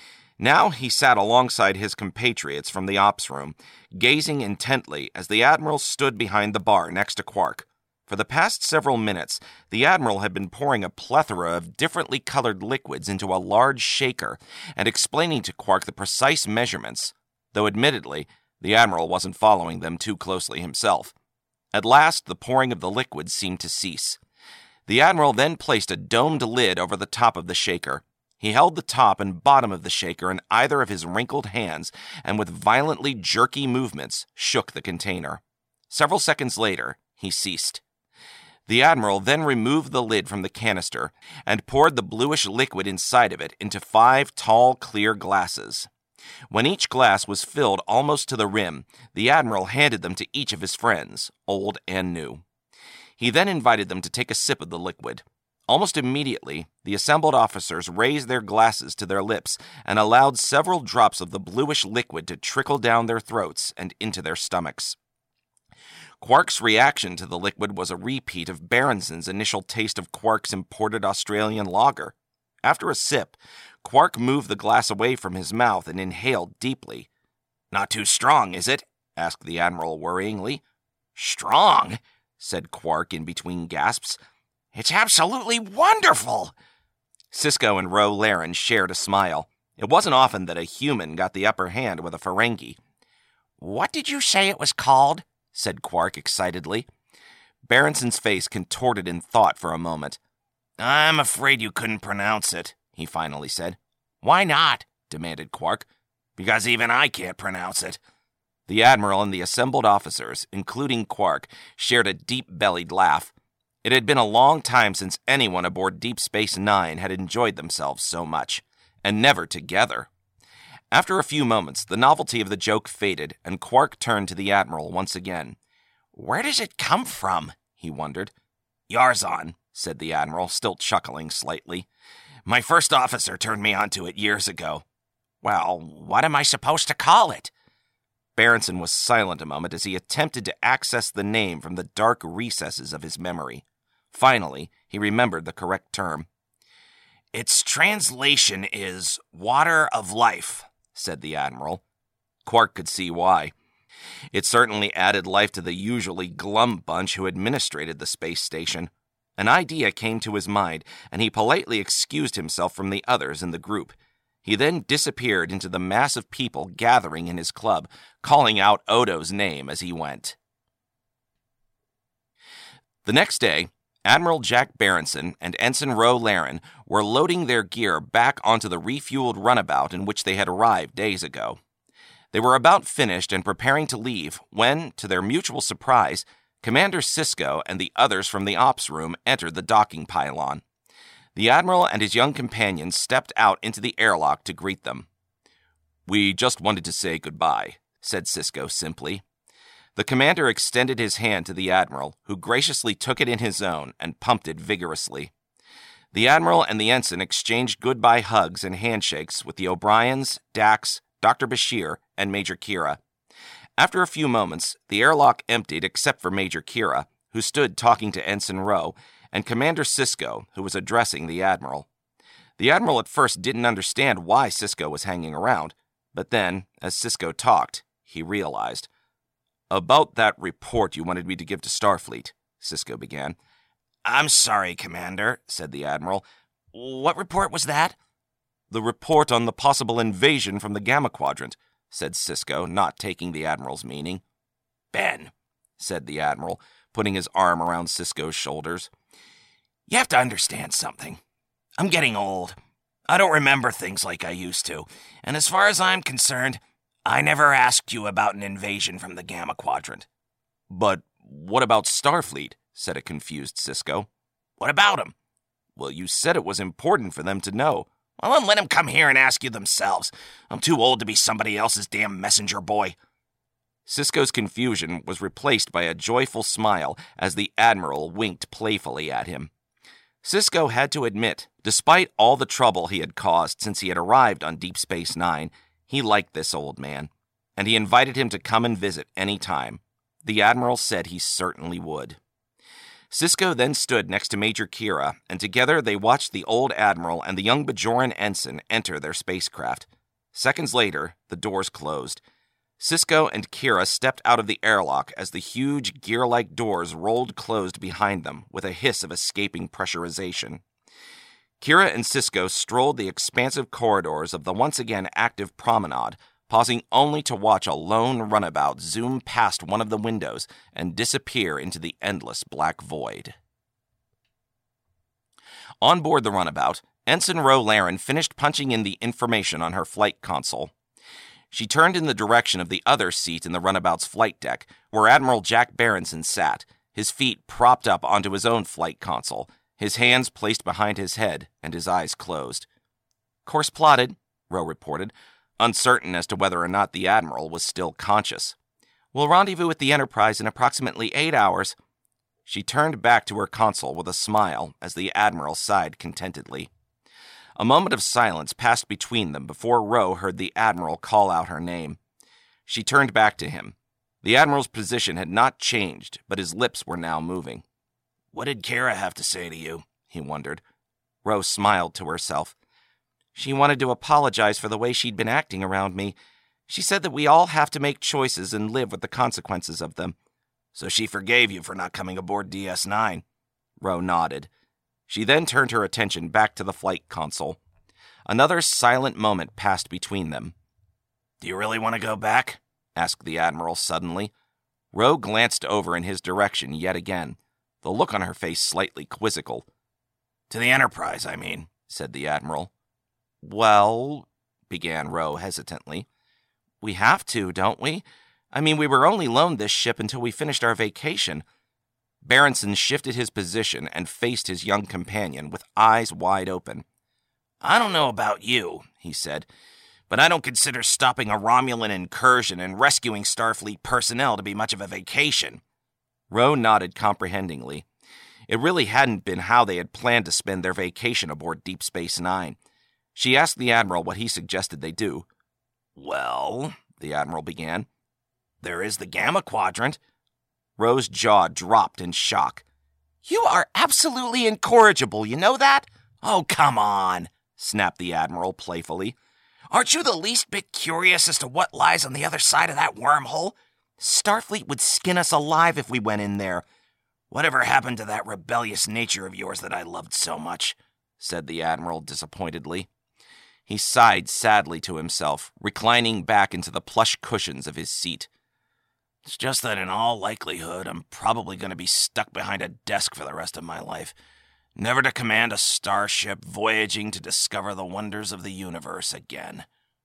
Now he sat alongside his compatriots from the ops room, gazing intently as the Admiral stood behind the bar next to Quark. For the past several minutes, the Admiral had been pouring a plethora of differently colored liquids into a large shaker and explaining to Quark the precise measurements, though admittedly, the Admiral wasn't following them too closely himself. At last, the pouring of the liquid seemed to cease. The Admiral then placed a domed lid over the top of the shaker. He held the top and bottom of the shaker in either of his wrinkled hands and with violently jerky movements shook the container. Several seconds later, he ceased. The Admiral then removed the lid from the canister and poured the bluish liquid inside of it into 5 tall, clear glasses. When each glass was filled almost to the rim, the Admiral handed them to each of his friends, old and new. He then invited them to take a sip of the liquid. Almost immediately, the assembled officers raised their glasses to their lips and allowed several drops of the bluish liquid to trickle down their throats and into their stomachs. Quark's reaction to the liquid was a repeat of Berenson's initial taste of Quark's imported Australian lager. After a sip, Quark moved the glass away from his mouth and inhaled deeply. "Not too strong, is it?" asked the Admiral worryingly. "Strong?" said Quark in between gasps. "It's absolutely wonderful!" Sisko and Ro Laren shared a smile. It wasn't often that a human got the upper hand with a Ferengi. "What did you say it was called?" said Quark excitedly. Berenson's face contorted in thought for a moment. "I'm afraid you couldn't pronounce it," he finally said. "Why not?" demanded Quark. "Because even I can't pronounce it." The Admiral and the assembled officers, including Quark, shared a deep-bellied laugh. It had been a long time since anyone aboard Deep Space Nine had enjoyed themselves so much, and never together. After a few moments, the novelty of the joke faded, and Quark turned to the Admiral once again. "Where does it come from?" he wondered. "Yarzon," said the Admiral, still chuckling slightly. "My first officer turned me onto it years ago." "Well, what am I supposed to call it?" Berenson was silent a moment as he attempted to access the name from the dark recesses of his memory. Finally, he remembered the correct term. "Its translation is Water of Life," said the Admiral. Quark could see why. It certainly added life to the usually glum bunch who administrated the space station. An idea came to his mind, and he politely excused himself from the others in the group. He then disappeared into the mass of people gathering in his club, calling out Odo's name as he went. The next day, Admiral Jack Berenson and Ensign Ro Laren were loading their gear back onto the refueled runabout in which they had arrived days ago. They were about finished and preparing to leave when, to their mutual surprise, Commander Sisko and the others from the ops room entered the docking pylon. The Admiral and his young companions stepped out into the airlock to greet them. "We just wanted to say goodbye," said Sisko simply. The commander extended his hand to the Admiral, who graciously took it in his own and pumped it vigorously. The Admiral and the ensign exchanged goodbye hugs and handshakes with the O'Briens, Dax, Dr. Bashir, and Major Kira. After a few moments, the airlock emptied except for Major Kira, who stood talking to Ensign Ro, and Commander Sisko, who was addressing the Admiral. The Admiral at first didn't understand why Sisko was hanging around, but then, as Sisko talked, he realized. "About that report you wanted me to give to Starfleet," Sisko began. "I'm sorry, Commander," said the Admiral. "What report was that?" "The report on the possible invasion from the Gamma Quadrant," said Sisko, not taking the Admiral's meaning. "Ben," said the Admiral, putting his arm around Sisko's shoulders. "You have to understand something. I'm getting old. I don't remember things like I used to, and as far as I'm concerned, I never asked you about an invasion from the Gamma Quadrant." "But what about Starfleet?" said a confused Sisko. "What about them?" "Well, you said it was important for them to know." "Well, then let them come here and ask you themselves. I'm too old to be somebody else's damn messenger boy." Sisko's confusion was replaced by a joyful smile as the Admiral winked playfully at him. Sisko had to admit, despite all the trouble he had caused since he had arrived on Deep Space Nine, he liked this old man, and he invited him to come and visit any time. The Admiral said he certainly would. Sisko then stood next to Major Kira, and together they watched the old Admiral and the young Bajoran ensign enter their spacecraft. Seconds later, the doors closed. Sisko and Kira stepped out of the airlock as the huge gear-like doors rolled closed behind them with a hiss of escaping pressurization. Kira and Sisko strolled the expansive corridors of the once again active promenade, pausing only to watch a lone runabout zoom past one of the windows and disappear into the endless black void. On board the runabout, Ensign Ro Laren finished punching in the information on her flight console. She turned in the direction of the other seat in the runabout's flight deck, where Admiral Jack Berenson sat, his feet propped up onto his own flight console, his hands placed behind his head and his eyes closed. "Course plotted," Ro reported, uncertain as to whether or not the Admiral was still conscious. "We'll rendezvous with the Enterprise in approximately 8 hours. She turned back to her console with a smile as the Admiral sighed contentedly. A moment of silence passed between them before Ro heard the Admiral call out her name. She turned back to him. The Admiral's position had not changed, but his lips were now moving. "What did Kira have to say to you?" he wondered. Ro smiled to herself. "She wanted to apologize for the way she'd been acting around me. She said that we all have to make choices and live with the consequences of them." "So she forgave you for not coming aboard DS9? Ro nodded. She then turned her attention back to the flight console. Another silent moment passed between them. "Do you really want to go back?" asked the Admiral suddenly. Ro glanced over in his direction yet again, the look on her face slightly quizzical. "To the Enterprise, I mean," said the Admiral. "Well," began Ro hesitantly. "We have to, don't we? I mean, we were only loaned this ship until we finished our vacation. Berenson shifted his position and faced his young companion with eyes wide open. "I don't know about you," he said, "but I don't consider stopping a Romulan incursion and rescuing Starfleet personnel to be much of a vacation." Ro nodded comprehendingly. It really hadn't been how they had planned to spend their vacation aboard Deep Space Nine. She asked the Admiral what he suggested they do. "Well," the Admiral began, "there is the Gamma Quadrant." Ro's jaw dropped in shock. "You are absolutely incorrigible, you know that?" "Oh, come on," snapped the Admiral playfully. "Aren't you the least bit curious as to what lies on the other side of that wormhole? Starfleet would skin us alive if we went in there. Whatever happened to that rebellious nature of yours that I loved so much?" said the Admiral disappointedly. He sighed sadly to himself, reclining back into the plush cushions of his seat. "It's just that in all likelihood, I'm probably going to be stuck behind a desk for the rest of my life, never to command a starship voyaging to discover the wonders of the universe again."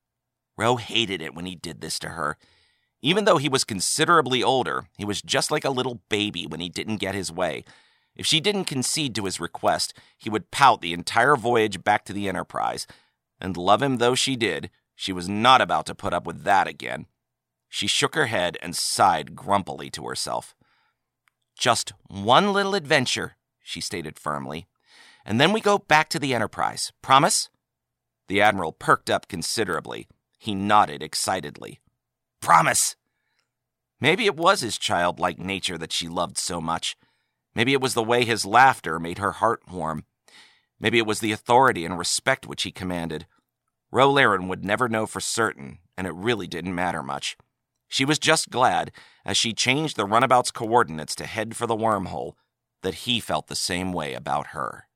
Ro hated it when he did this to her. Even though he was considerably older, he was just like a little baby when he didn't get his way. If she didn't concede to his request, he would pout the entire voyage back to the Enterprise. And love him though she did, she was not about to put up with that again. She shook her head and sighed grumpily to herself. "Just one little adventure," she stated firmly, "and then we go back to the Enterprise. Promise?" The Admiral perked up considerably. He nodded excitedly. "Promise." Maybe it was his childlike nature that she loved so much. Maybe it was the way his laughter made her heart warm. Maybe it was the authority and respect which he commanded. Ro Laren would never know for certain, and it really didn't matter much. She was just glad, as she changed the runabout's coordinates to head for the wormhole, that he felt the same way about her.